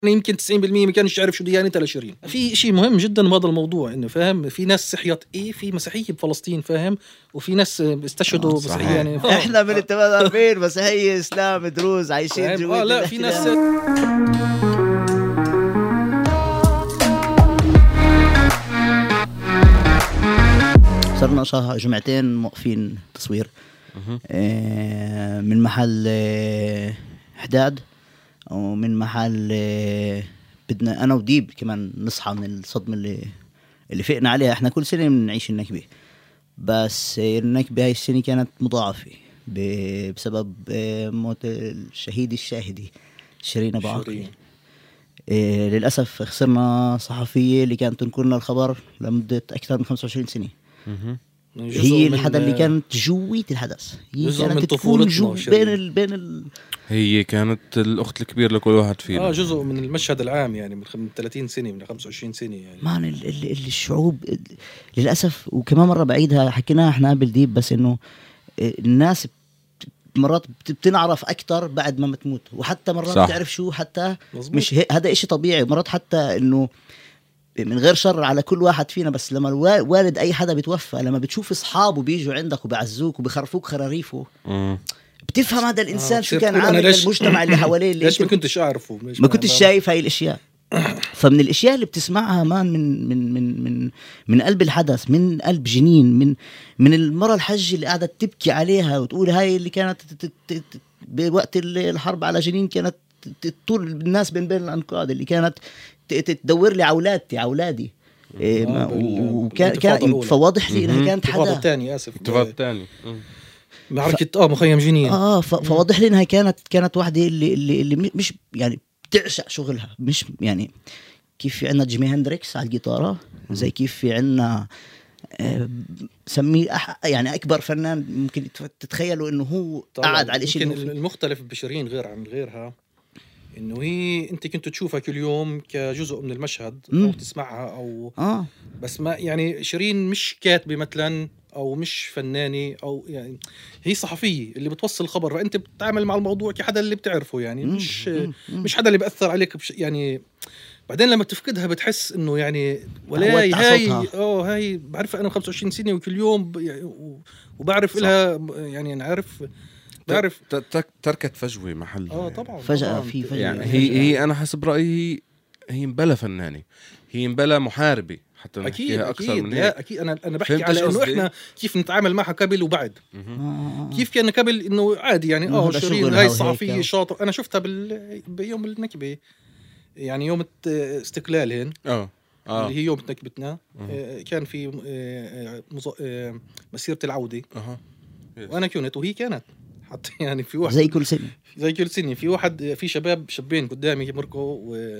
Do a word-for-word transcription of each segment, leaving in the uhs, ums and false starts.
يمكن تسعين بالمية ما كانش يعرف شو ديانته لشيرين. في شيء مهم جدا بهذا الموضوع انه فاهم في ناس صحيت ايه في مسيحيه بفلسطين فاهم وفي ناس استشهدوا مسيحيه يعني آه. احنا من الثمانين مسيحيه اسلام دروز عايشين جوا. اه لا في ناس صرنا شهر جمعتين موقفين تصوير آه من محل آه حداد ومن محل آه بدنا أنا وديب كمان نصحى من الصدمة اللي اللي فقنا عليها. احنا كل سنة بنعيش النكبة بس النكبة هاي السنة كانت مضاعفة بسبب آه موت الشهيد الشاهدي شيرين أبو عاقل. آه للأسف خسرنا صحفية اللي كانت تنقل لنا الخبر لمدة أكثر من خمسة وعشرين سنة. هي الحدا اللي كانت جويت الحدث هي كانت تكون جو بين ال... بين ال... هي كانت الأخت الكبير لكل واحد فينا. اه جزء من المشهد العام يعني من ثلاثين سنة من خمسة وعشرين سنة يعني مان ال... ال... الشعوب للأسف. وكمان مرة بعيدها حكيناها احنا قبل ديب بس انه الناس مرات بتنعرف أكتر بعد ما بتموت وحتى مرات صح. بتعرف شو حتى مزبوط. مش هذا إشي طبيعي مرات حتى انه من غير شر على كل واحد فينا بس لما الوالد أي حدا بيتوفى لما بتشوف أصحابه بيجوا عندك وبيعزوك وبيخرفوك خراريفه بتفهم هذا الإنسان آه شو كان عامل المجتمع اللي حواليه اللي ليش ما كنتش أعرفه ما كنتش شايف هاي الأشياء. فمن الأشياء اللي بتسمعها مان من من من من من قلب الحدث من قلب جنين من من المرة الحج اللي قاعدة تبكي عليها وتقول هاي اللي كانت بوقت الحرب على جنين كانت طول الناس بين بين الأنقاض اللي كانت تدور لي أولادتي أولادي إيه وكان كان فواضح لي إنها كانت حدا تاني آسف انتفاضة تاني معركة ف... آه مخيم جنين آه ف... فواضح لي إنها كانت كانت واحدة اللي اللي اللي مش يعني بتعشق شغلها مش يعني كيف في عنا جيمي هندريكس على الجيتارة زي كيف في عنا آه سميه أح... يعني أكبر فنان ممكن تتخيلوا إنه هو قاعد على الإشي المختلف بشيرين غير عن غيرها إنه هي أنت كنت تشوفها كل يوم كجزء من المشهد مم. أو تسمعها أو آه. بس ما يعني شيرين مش كاتبة مثلا أو مش فنانة أو يعني هي صحفية اللي بتوصل الخبر فأنت بتتعامل مع الموضوع كحدا اللي بتعرفه يعني مم. مش مم. مش حدا اللي بأثر عليك بش يعني بعدين لما تفقدها بتحس إنه يعني ولا هاي هاي أو هاي بعرف أنا خمسة وعشرين سنة وكل يوم وبعرف لها يعني أنا عارف تعرف تركت فجوة محل اه طبعا فجأة طبعاً في فجأة يعني هي هي أنا حسب رأيي هي مبلا فنانة هي مبلا محاربة حتى أكيد أكثر أكيد من هيك. لا أكيد أنا أنا بحكي على إنه إحنا كيف نتعامل معها قبل وبعد كيف كان قبل إنه عادي يعني آه شيرين هاي الصحفية شاطر أنا شفتها بال بيوم النكبة يعني يوم استقلالهن آه آه. اللي هي يوم نكبتنا آه كان في آه مز... آه مسيرة العودة أه. وأنا كنت وهي كانت حتى يعني في واحد زي كل سنة زي كل سنة في واحد في شباب شابين قدامي مركوا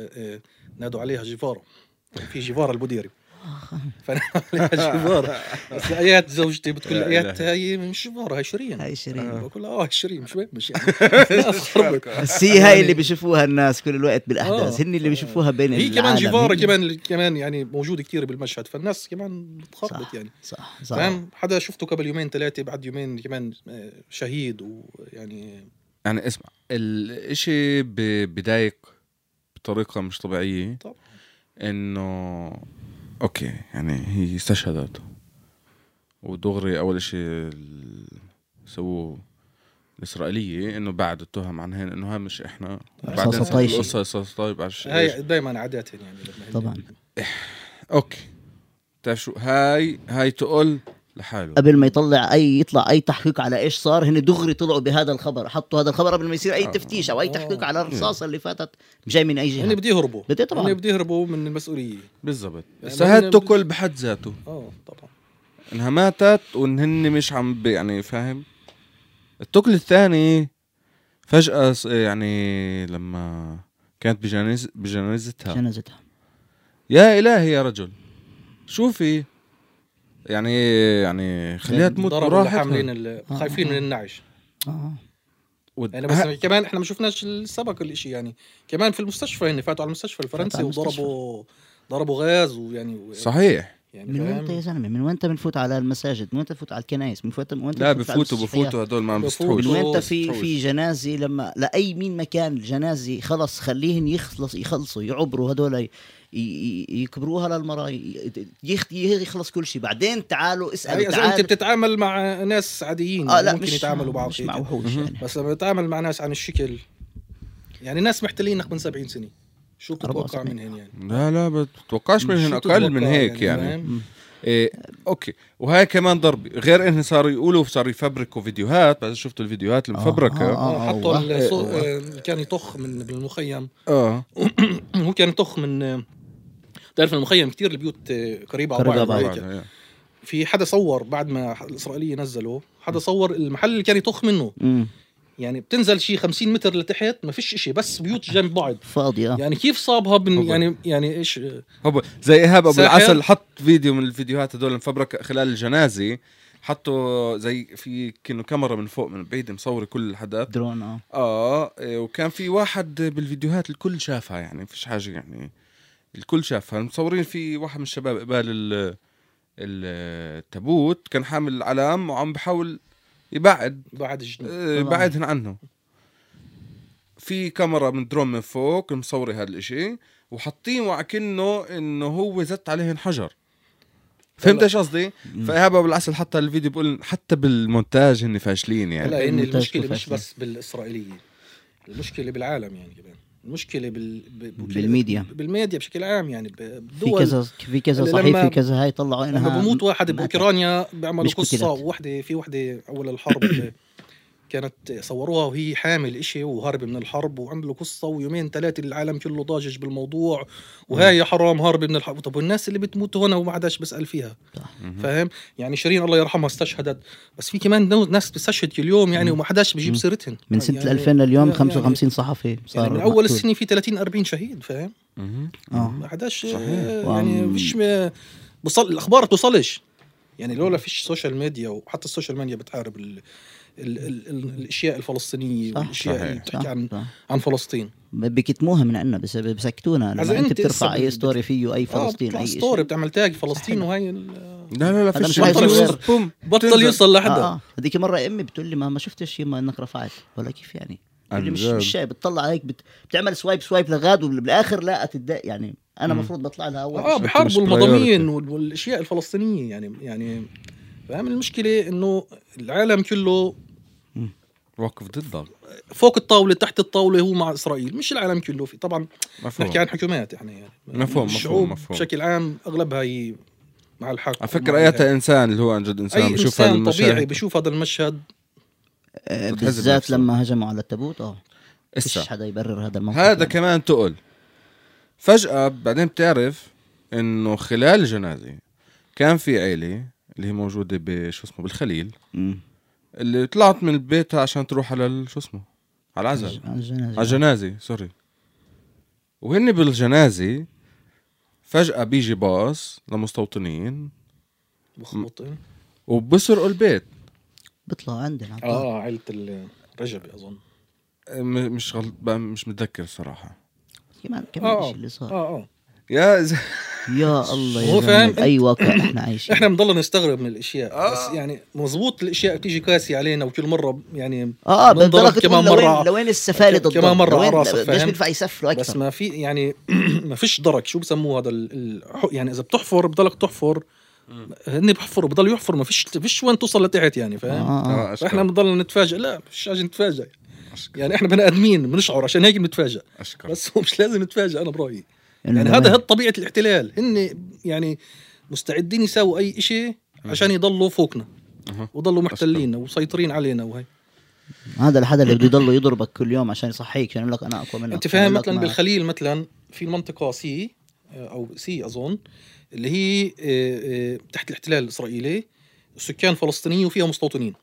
ونادوا عليها جيفارة في جيفارة البوديري فأنا عليها جيفارة بس آيات زوجتي بتقول آيات هاي مش جيفارة هاي شيرين هاي شيرين بقول آه شيرين مش مش يعني بس هي هاي اللي بيشوفوها الناس كل الوقت بالأحداث هن اللي بيشوفوها بين هي كمان جيفارة كمان كمان يعني موجودة كتير بالمشهد فالناس كمان بتخربط يعني صح صح فاهم حدا شفته قبل يومين ثلاثة بعد يومين كمان شهيد ويعني يعني اسمع الاشي بدايق بطريقة مش طبيعية طبعا انه اوكي يعني هي استشهدت ودغري اول اشي سووه الاسرائيلية انه بعد التهم عنهن انه هاي مش احنا بعدين القصة طيب هاي دايما عاداتهم يعني طبعا اوكي تعرف شو هاي هاي تقول لحاله قبل ما يطلع اي يطلع اي تحقيق على ايش صار هن دغري طلعوا بهذا الخبر حطوا هذا الخبر قبل ما يصير اي تفتيش او اي تحقيق على الرصاصه اللي فاتت جاي من اي جهه هن بده يهربوا طبعا هن بده يهربوا من المسؤوليه بالضبط بس هاد تقل بحد ذاته اه طبعا انها ماتت وان هن مش عم يعني فاهم. التقل الثاني فجأة يعني لما كانت بجنازة بجنازتها جنازتها يا إلهي يا رجل شوفي يعني يعني خليها تموت براحتها حاملين خايفين من النعش اه ود... يعني بس ه... كمان احنا ما شفناش السبق الاشي يعني كمان في المستشفى هن فاتوا على المستشفى الفرنسي وضربوا ضربوا غاز ويعني و... صحيح يعني من وين انت يا زلمه؟ من وين انت بنفوت على المساجد؟ من وين انت بنفوت على الكنائس؟ من وين انت لا بفوتوا بفوتوا هدول ما بيستحوش. من وين انت في في جنازه لما لاي مين مكان الجنازه خلص خليهن يخلص يخلصوا يعبروا هدول يكبروها للمرأة يخلص كل شيء بعدين تعالوا اسألوا. إذا أنت بتتعامل مع ناس عاديين آه لا ممكن مش يتعاملوا بعض مش مع وحوش يعني. بس لما تتعامل مع ناس عن الشكل يعني ناس محتلينك من سبعين سنة شو بتتوقع منهن يعني؟ لا لا بتتوقعش منهن أقل من هيك يعني, يعني. إيه أوكي. وهاي كمان ضربي غير إنه صاروا يقولوا صاروا يفبركوا فيديوهات. بعد شفتوا الفيديوهات المفبركة آه آه آه حطوا آه كان يطخ من المخيم آه هو كان يطخ من تعرف المخيم كتير البيوت قريبة على بعض. في حدا صور بعد ما الإسرائيلية نزلوا حدا صور المحل اللي كان يطخ منه م. يعني بتنزل شي خمسين متر لتحت ما فيش إشي بس بيوت جنب بعض فاضية. يعني كيف صابها بن يعني يعني إيش هو زي إيهاب أبو العسل حط فيديو من الفيديوهات هدول مفبرك خلال الجنازة حطوا زي في كأنه كاميرا من فوق من بعيد مصورة كل الحدث درون اه اه وكان في واحد بالفيديوهات الكل شافها يعني فيش حاجة يعني الكل شافها مصورين في واحد من الشباب قبال التابوت كان حامل العلام وعم بحاول يبعد بعد آه بعدهن عنه. في كاميرا من درون من فوق مصوري هذا الاشي وحاطين وعكنه انه هو زت عليهن حجر. فهمت ايش قصدي؟ فإيهاب بالعسل حتى الفيديو بقول حتى بالمونتاج هن فاشلين يعني. لا إن المشكلة مش بس بالإسرائيليين المشكلة بالعالم يعني كمان المشكلة بال... بالميديا بالميديا بشكل عام يعني في كذا في كذا صحيح في كذا هاي طلعوا انها لما بموت واحد بأوكرانيا بيعملوا قصة وواحدة في وحدة أول الحرب كانت صوروها وهي حامل إشي وهرب من الحرب وعملوا قصة ويومين ثلاثة العالم كله ضاجج بالموضوع وهاي حرام هرب من الحرب. طب والناس اللي بتموت هنا وما عادش بسأل فيها فاهم يعني شيرين الله يرحمها استشهدت بس في كمان ناس بتستشهد كل يوم يعني وما حداش بيجيب سيرتهن من سنة يعني ألفين لليوم يعني خمسة وخمسين صحفي صار يعني من أول السنة في ثلاثين أربعين شهيد فاهم ما حداش يعني فيش بصل الأخبار توصلش يعني لولا فيش سوشيال ميديا وحتى السوشيال ميديا بتحارب ال ال ال ال الاشياء الفلسطينيه والاشياء اللي بتحكي عن صح. عن فلسطين بكتموها من عنا بس بسكتونا لما انت بترفع اي ستوري فيه اي فلسطين آه اي ستوري بتعمل تاج فلسطين وهي لا لا لا فيش بطل, بطل يوصل لحدا. آه. هذيك مره امي بتقول لي ما ما شفتش يما انك رفعت ولا كيف يعني مش مش شيء بتطلع عليك بت... بتعمل سوايب سوايب لغاد وبالاخر لا تتضايق يعني انا المفروض بطلع لها اول اه بحاربوا المضامين والاشياء الفلسطينيه يعني يعني فاهم المشكله انه العالم كله واقف ضدها فوق الطاوله تحت الطاوله هو مع اسرائيل مش العالم كله في طبعا مفهوم. نحكي عن حكومات يعني, يعني مفهوم الشعوب مفهوم بشكل عام اغلبها هي مع الحق على فكره اياتها انسان اللي هو عن جد انسان أي بشوف هذا المشهد طبيعي بشوف هذا المشهد أه بالذات لما هجموا على التابوت اه مش حدا يبرر هذا الموقف هذا يعني. كمان تقول فجأة بعدين بتعرف انه خلال الجنازة كان في عيلة اللي هي موجودة بشو اسمه بالخليل م. اللي طلعت من البيت عشان تروح على شو اسمه على العزاء على الجنازة على الجنازة سوري وهن بالجنازة فجأة بيجي باص لمستوطنين مخبطين وبسرقوا البيت بيطلعوا عندنا اه عائلة الرجبي اظن مش غلط مش متذكر الصراحة كمان كمان ايش اللي صار اه اه يا ز... يا الله يا فاهم اي واقع احنا عايشين احنا بنضل نستغرب من الاشياء آه. بس يعني مزبوط الاشياء بتيجي قاسية علينا وكل مرة يعني اه بنضلك كمان مرة لوين السفالة ضد كمان مرة على راسك ليش بينفع يسفلوا اكثر بس ما في يعني ما فيش درك شو بسموه هذا ال... يعني اذا بتحفر بضلك تحفر هني بحفروا بضل يحفر ما فيش فيش وين توصل لتحت يعني فاهم آه. آه. احنا بنضل نتفاجئ لا مش عايزين نتفاجئ يعني احنا بني ادمين بنشعر عشان هيك بنتفاجئ بس هو مش لازم نتفاجئ انا برايي يعني هذا هي طبيعه الاحتلال هن يعني مستعدين يساووا اي شيء عشان يضلوا فوقنا ويضلوا محتلين وسيطرين علينا وهي هذا الحدا اللي بده يضل يضربك كل يوم عشان يصحيك عشان يقول لك انا اقوى منك انت فاهم مثلا بالخليل مثلا في المنطقه سي او سي اظن اللي هي تحت الاحتلال الاسرائيلي السكان فلسطينيين وفيها مستوطنين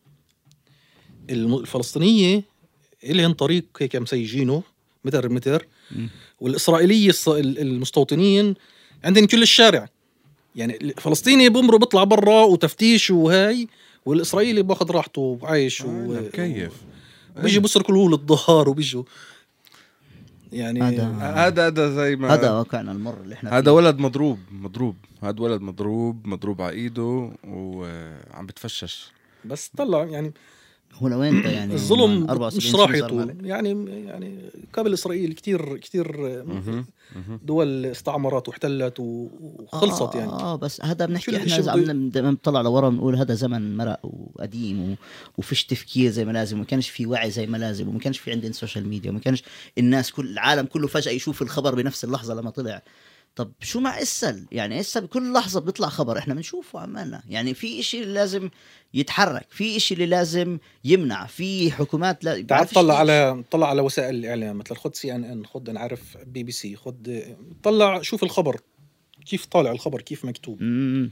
الفلسطينيه إلهن طريق هيك مسيجينه متر متر والإسرائيلية المستوطنين عندهم كل الشارع يعني الفلسطيني بمروا بيطلع برا وتفتيش وهاي والإسرائيلي باخذ راحته وعايش آه كيف بيجي بسرقوا له الظهر وبيجوا يعني هذا هذا هذا زي ما هذا واقعنا المر اللي احنا هذا فيه. ولد مضروب مضروب هذا ولد مضروب مضروب على ايده وعم بتفشش. بس طلع يعني هو لو انت يعني الظلم أربعة وسبعين مش راح سنة صار يطول عليه. يعني يعني قبل اسرائيل كتير كتير مهم. مهم. دول استعمرت واحتلت وخلصت يعني. اه بس هذا شو بنحكي الإشي احنا بده- عم بنطلع لورا بنقول هذا زمن مرق وقديم و... وفيش تفكير زي ما لازم، وما كانش في وعي زي ما لازم، وما كانش في عندنا سوشيال ميديا، وما كانش الناس كل العالم كله فجأة يشوف الخبر بنفس اللحظة لما طلع. طب شو مع إسل؟ يعني إسل بكل لحظة بيطلع خبر احنا بنشوفه عمالنا. يعني في إشي اللي لازم يتحرك، في إشي اللي لازم يمنع، في حكومات لا تعال بعرفش طلع ليش. على طلع على وسائل الاعلام مثل خد سي ان ان، خد انا عارف بي بي سي، خد طلع شوف الخبر كيف طالع الخبر كيف مكتوب. مم.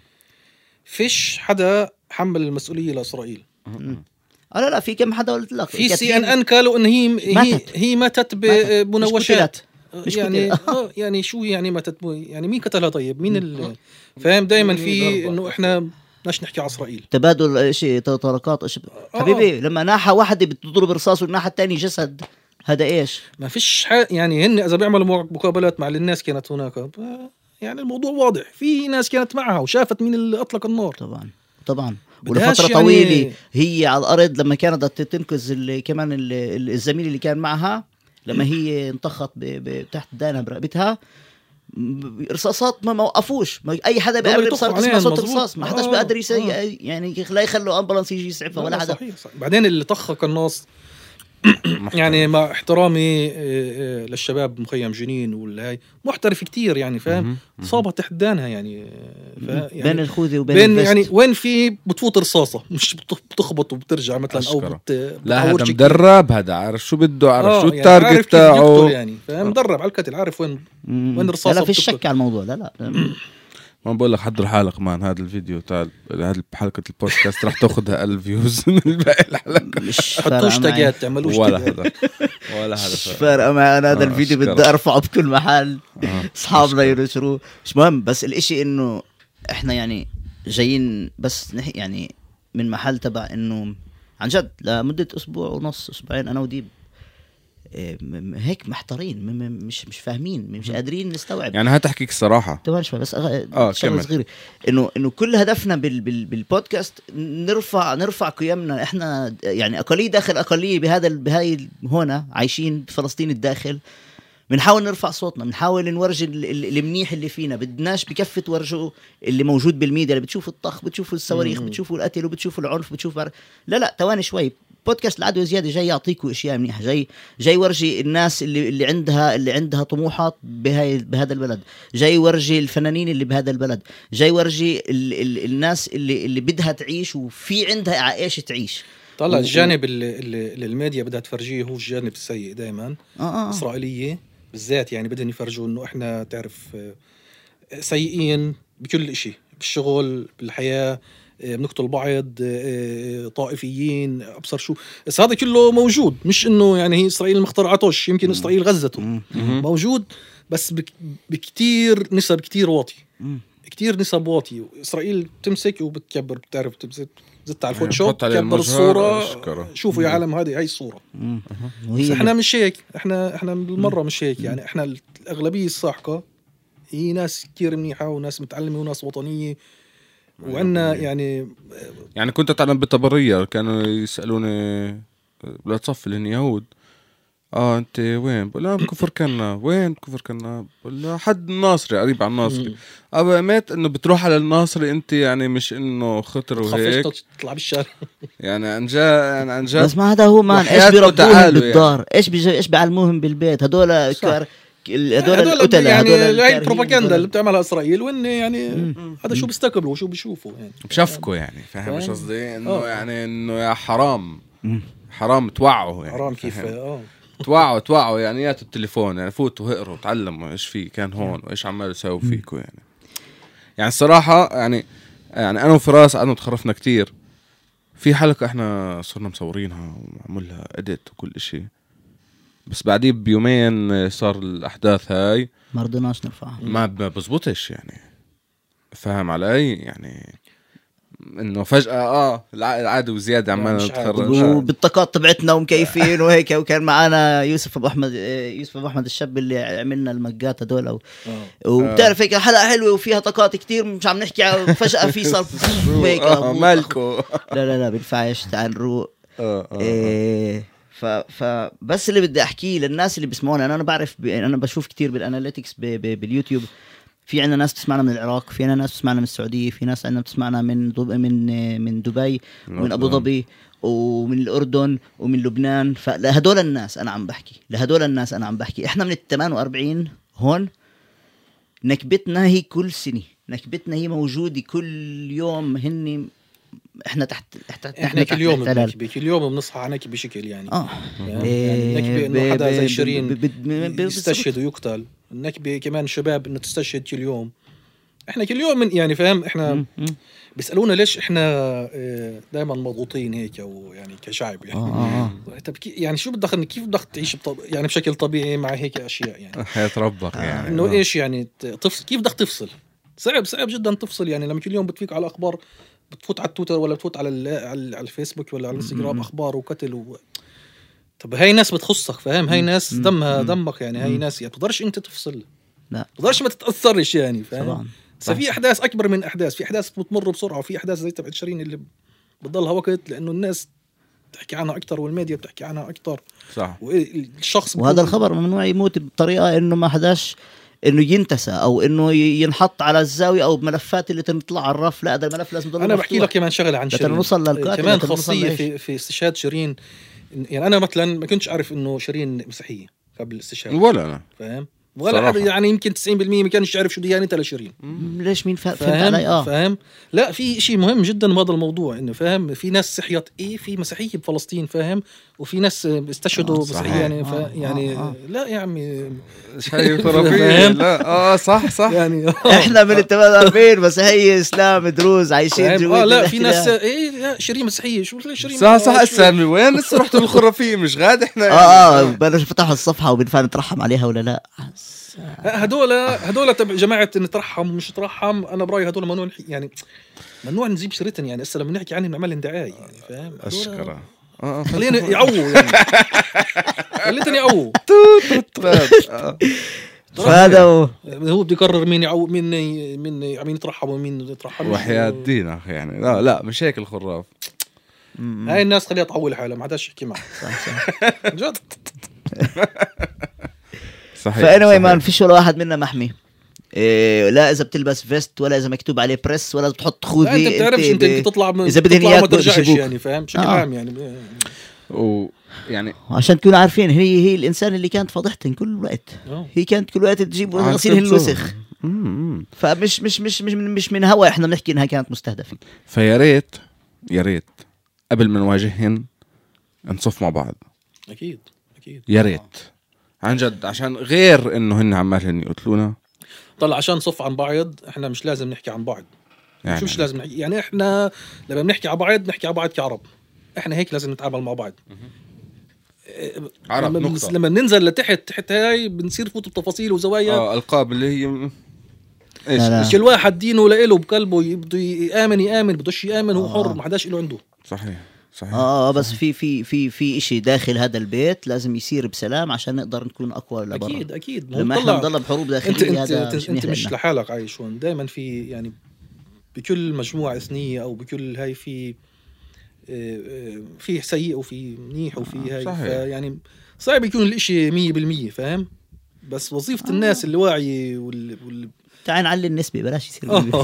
فيش حدا حمل المسؤوليه لاسرائيل. اه لا لا في كم حدا قلت لك في سي ان ان قالوا ان هي هي ماتت. هي ماتت ماتت. مش بمناوشات. قتلت. مش يعني قتلت. آه يعني شو يعني ماتت؟ يعني مين قتلها؟ طيب مين ال... فاهم دائما في انه احنا بدناش نحكي على اسرائيل. تبادل شيء طلقات إيش حبيبي لما ناحة واحدة بتضرب رصاص والناحة الثانية جسد، هذا ايش؟ ما فيش ح... يعني هن اذا بيعملوا مقابلات مع الناس كانت هناك يعني الموضوع واضح، في ناس كانت معها وشافت مين اللي اطلق النار. طبعا طبعا بدهاش ولفترة يعني- طويلة هي على الأرض لما كانت تنقذ ال- كمان ال- ال- الزميل اللي كان معها لما هي انطخت ب- ب- تحت دانها برقبتها، م- رصاصات ما موقفوش، ما اي حدا ضلوا بيقرب يطخوا صار تسمع عليهم، صوت مظبوط. رصاص، ما حداش آه، بيقدر يسوي آه. يعني لا يخلوا امبولانس يجي يسعفها ولا لا، حدا. صحيح صحيح. بعدين اللي طخ الناس يعني مع احترامي آه، آه، للشباب مخيم جنين والهاي محترف كتير يعني فاهم صابها تحت دانها يعني, آه، فا- يعني بين الخوذة وبين بين الفست. يعني وين في بتفوت رصاصة مش بت- بتخبط وبترجع مثلا او أشكره. بت لا بتعور هذا شكل. مدرب، هذا عارف شو بده، عارف آه، شو يعني التارجت عارف كيف يقتل تاعه يعني فاهم مدرب على القتل عارف وين مم. وين الرصاصة لا لا في بتقتل. شك على الموضوع. لا لا ما بقول لك حضر حالك مان، هذا الفيديو تاع هذه حلقة البودكاست راح تاخذها ألف فيوز من باقي الحلقة. مش حطوش فارقة معي. تاجات تعملوش ولا تاجات. هذا ولا هذا مش فرق. فارقة معي أنا هذا آه، الفيديو أشكرك. بدي أرفعه بكل محل، آه، أصحابنا أشكرك. ينشروه. مش مهم، بس الإشي إنه إحنا يعني جايين بس نح يعني من محل تبع إنه عن جد لمدة أسبوع ونص أسبوعين أنا وديب إيه، م- م- هيك محتارين، م- م- مش مش فاهمين، مش قادرين نستوعب. يعني هتحكيك الصراحة تمام شوي بس آه، اه شغله كمل. صغيره انه انه كل هدفنا بال بال بالبودكاست نرفع نرفع قيمنا احنا، يعني اقليه داخل اقليه بهذا ال- بهاي هنا عايشين بفلسطين الداخل، بنحاول نرفع صوتنا، بنحاول نورجي ال- ال- المنيح اللي فينا، بدناش بكفة ورجو اللي موجود بالميديا اللي بتشوفوا الطخ، بتشوفوا الصواريخ، بتشوفوا القتل، وبتشوفوا العنف، بتشوفوا بار... لا لا تواني شوي. بودكاست العدوى زيادة جاي يعطيكم اشياء منيحة، جاي جاي يورجي الناس اللي اللي عندها اللي عندها طموحات بهاي بهذا البلد، جاي يورجي الفنانين اللي بهذا البلد، جاي يورجي ال ال الناس اللي اللي بدها تعيش وفي عندها عايش تعيش. طلع و- الجانب اللي, اللي اللي الميديا بدها تفرجيه هو الجانب السيء دائما. آه آه. إسرائيلية بالذات يعني بدهم يفرجوا إنه إحنا تعرف آه، سيئين بكل إشي، بالشغل بالحياة، آه، بنقتل بعض، آه، طائفيين أبصر شو. بس هذا كله موجود، مش إنه يعني هي إسرائيل ما اخترعتوش، يمكن إسرائيل غزته مم. موجود بس بك بكتير نسب كتير واطي، مم. كتير نسب واطي. إسرائيل بتمسك وبتكبر، بتعرف تمسك زدت على يعني الفوتوشوب بحط عليه تكبر المجهر، الصورة، أشكره. شوفوا يا عالم هذه هاي الصورة. مم. بس وهي احنا مش هيك، احنا احنا بالمره مش هيك يعني. احنا الاغلبيه الساحقه هي ناس كتير منيحه وناس متعلمه وناس وطنيه، وعندنا يعني يعني كنت أتعلم بالطبرية كانوا يسألوني لا تصفي لأن يهود، اه انت وين؟ بقول لهم كفر كنا. وين كفر كنا؟ بقول له حد الناصري، قريب على الناصري. ابا مات انه بتروح على الناصري انت، يعني مش انه خطر وهيك خفشت تطلع بالشارع. يعني عن جد يعني عن جد. بس ما هذا هو مان، ايش وحياتكم بيربوهم تعالوا بالدار، ايش بيج... ايش بيعلموهم بالبيت هدول كار... هدول القتلة، يعني هدول هاي الكارهين، البروباغندا هدول- اللي بتعملها اسرائيل، وان يعني هذا شو بيستقبلوا وشو بيشوفوا يعني. بشفكوا يعني، فاهم مش فاهم؟ قصدي انه آه. يعني انه يا حرام مم. حرام توعوا يعني، حرام كيف فاهم؟ اه توعوا توعوا يعني يا التليفون يعني فوتوا اقروا تعلموا ايش في كان هون وايش عمال يسوي فيكم يعني. يعني الصراحة يعني يعني انا وفراس قعدنا تخرفنا كتير في حلقة احنا صرنا مصورينها ومعمول لها اديت وكل اشي، بس بعديه بيومين صار الاحداث هاي ما رضيناش نرفعها. ما بزبطش يعني، فاهم علي يعني. انه فجاه اه العدو زياده عمالنا نتخرج وبالطاقات تبعتنا ومكيفين وهيك. وكان معنا يوسف ابو احمد يوسف ابو احمد الشاب اللي عملنا المقات هدول وبتعرف هيك حلقه حلوه وفيها طاقات كتير مش عم نحكي فجاه في صار هيك مالكو لا لا لا بنفعش تعال نروق إيه ف فبس اللي بدي احكيه للناس اللي بيسمعوني انا انا بعرف انا بشوف كتير بالاناليتكس باليوتيوب. في عنا ناس بتسمعنا من العراق، في عنا ناس بتسمعنا من السعودية، في ناس عنا بتسمعنا من دب... من من دبي ومن أبو ظبي ومن الأردن ومن لبنان. فلهدول الناس أنا عم بحكي لهدول الناس أنا عم بحكي إحنا من الثمان وأربعين هون نكبتنا هي كل سنة، نكبتنا هي موجودة كل يوم. هن احنا تحت احنا, احنا كل يوم بنكبي كل يوم بنصحى على نكبي بشكل يعني اه يعني نكبي انه حدا زي شيرين يستشهد ويقتل، النكبي كمان شباب انه تستشهد كل يوم. احنا كل يوم من يعني فاهم احنا بيسالونا ليش احنا دائما مضغوطين هيك او يعني كشعب يعني آه. طب يعني شو بدك كيف بدك تعيش بطب... يعني بشكل طبيعي مع هيك اشياء يعني حياة ربك يعني انه ايش يعني تفصل كيف بدك تفصل؟ صعب صعب جدا تفصل يعني لما كل يوم بتفيق على اخبار بتفوت على التويتر ولا بتفوت على على الفيسبوك ولا على الانستغرام اخبار وقتل و... طب هاي ناس بتخصك فاهم هاي ناس دمها دمك يعني هاي ناس يعني بتقدرش انت تفصل لا بتقدرش ما تتاثرش يعني فاهم طبعا. في احداث اكبر من احداث، في احداث بتمر بسرعه وفي احداث زي تبع شيرين اللي بتضلها وقت لانه الناس بتحكي عنها اكثر والميديا بتحكي عنها اكثر صح. والشخص وهذا الخبر ممنوع يموت بطريقه انه ما حداش انه ينتسى او انه ينحط على الزاويه او بملفات اللي تطلع على الرف. لا هذا الملف لازم يضل انا بحكي لك كمان شغله عن شيرين نوصل للقاتل كمان خاصيه في في استشهاد شيرين. يعني انا مثلا ما كنتش اعرف انه شيرين مسيحيه قبل الاستشهاد ولا انا فاهم ولا حدا يعني يمكن تسعين بالمية ما كانش يعرف شو ديانتها لشيرين. ليش مين فهمت فاهم علي اه فاهم لا في شيء مهم جدا بهذا الموضوع انه فاهم في ناس صحيت ايه في مسيحيه بفلسطين فاهم وفي ناس استشهدوا آه مسيحيه يعني آه يعني آه آه. لا يا عمي شيء خرافي لا اه صح صح يعني احنا من الثمان وأربعين مسيحيه اسلام دروز عايشين جوا اه لا في ناس ايه شيرين مسيحيه شو شيرين صح صح السامي وين لسه رحتوا للخرافيه مش غاد احنا اه اه بلش فتحوا الصفحه وبنفع نترحم عليها ولا لا. هدول هدول تبع جماعه نترحم مش نترحم انا برايي هدول ممنوع يعني ممنوع نجيب سيرتهم يعني هسه لما نحكي عنهم نعمل دعايه يعني فاهم اشكره اه خلينا يعووا يعني خليتني يعووا فهذا هو هو بده يقرر مين يعو مين مين عم يترحم ومين يترحم وحياة الدين اخي يعني لا لا مش هيك الخراف. هاي الناس خليها تطول حالها ما عادش يحكي معها صح صح جد صحيح. فانوي ما فيش ولا واحد منا محمي إيه لا اذا بتلبس فيست ولا اذا مكتوب عليه بريس ولا بتحط خوذه انت بتعرفش انت, انت تطلع من اذا بدهن اياك ترجعش يعني فاهم بشكل آه. عام يعني ويعني عشان تكونوا عارفين هي هي الانسان اللي كانت فضحتن كل وقت أوه. هي كانت كل وقت تجيب غسيل الوسخ فمش مش مش مش من, مش من هوا احنا بنحكي انها كانت مستهدفه. فيا ريت يا ريت قبل ما نواجههن نصف مع بعض اكيد اكيد يا ريت عن جد عشان غير انه هن عمالهم يقتلونا طلع عشان نصف عن بعض احنا مش لازم نحكي عن بعض يعني. شو مش لازم نحكي يعني احنا لما بنحكي على بعض نحكي على بعض كعرب احنا هيك لازم نتعامل مع بعض عرب لما, نقطة. لما ننزل لتحت تحت هاي بنصير فوت بتفاصيل وزوايا اه القاب اللي هي ايش لا لا. مش الواحد دينه لإله بقلبه بده يآمن يآمن بدوش يآمن هو حر ما حداش له عنده صحيح صحيح اه بس في في في في شيء داخل هذا البيت لازم يصير بسلام عشان نقدر نكون اقوى لبرا. اكيد اكيد لما احنا نضل بحروب داخليه انت انت, هذا انت, مش, انت مش لحالك عايش هون دائما في يعني بكل مجموعه اثنيه او بكل هاي في في سيء وفي منيح وفي هاي يعني صعب يكون الاشي مية بالمية فاهم بس وظيفه آه. الناس اللي واعيه وال, وال... تعال نعلي النسبه بلاش يصير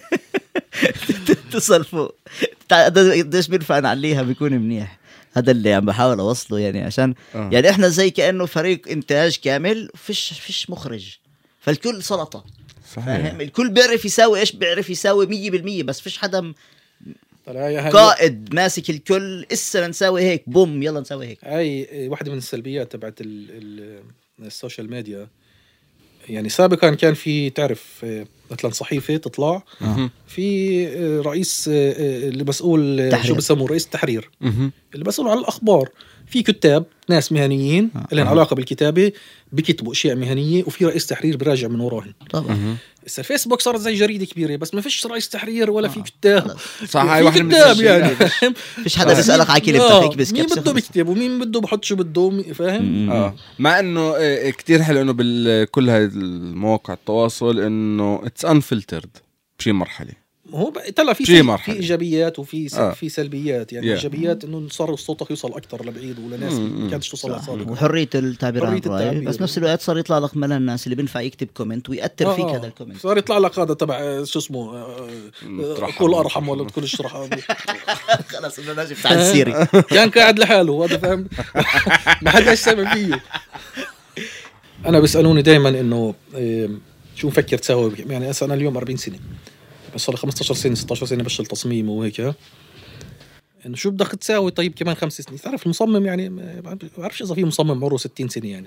اتصل فوق قديش بينفع نعليها بيكون منيح. هذا اللي عم بحاول اوصله يعني عشان آه. يعني احنا زي كانه فريق انتاج كامل فيش فيش مخرج فالكل سلطه فاهم الكل بيعرف يساوي ايش بيعرف يساوي مية بالمية بس فيش حدا قائد ماسك الكل اسا نساوي هيك بوم يلا نساوي هيك. هاي واحدة من السلبيات تبعت السوشيال ميديا يعني سابقا كان في تعرف مثلا صحيفة تطلع في رئيس اللي مسؤول شو بسموه رئيس التحرير اللي مسؤول عن الأخبار في كتاب ناس مهنيين آه. اللي لهم علاقه بالكتابه بيكتبوا اشياء مهنيه، وفي رئيس تحرير براجع من وراهم. طبعا هسه الفيسبوك صارت زي جريده كبيره، بس ما فيش رئيس تحرير ولا في كتاب. صح، هاي واحدة في من كتاب الأشياء. يعني فاهم؟ فيش حدا بيسألك على كلمتك آه، هيك بس مين كبسة بده خلص. بيكتب ومين بده بحط شو بده، فاهم؟ اه مع انه آه، كتير حلو انه بكل هاي المواقع التواصل انه اتس انفلترد بشي مرحله. هو بقى- طلع في شيء في مرحلة. ايجابيات وفي س... آه. في سلبيات يعني. Yeah. ايجابيات انه صار صوتك يوصل اكثر لبعيد ولناس مم. ما كانتش توصل صح. لها. وحرية التعبير عن حرية الرأي، التعبير. بس نفس الوقت صار يطلع لك ملا الناس اللي بينفع يكتب كومنت ويأثر فيك هذا الكومنت. صار يطلع لك هذا تبع آه، شو اسمه آه، مترحم. كل ارحم ولا تكون اشرح. خلاص بدنا نجيب على السيري. كان قاعد لحاله هذا فاهم. ما حدا سامع فيه. انا بيسالوني دائما انه آه، شو مفكر تساوي يعني. هسه انا اليوم أربعين سنه، بس صار لي خمسة عشر سنه ستة عشر سنه بشتغل تصميم وهيك. انه شو بدك تساوي طيب كمان خمس سنين؟ تعرف المصمم يعني ما بعرفش اذا في مصمم عمره ستين سنه يعني.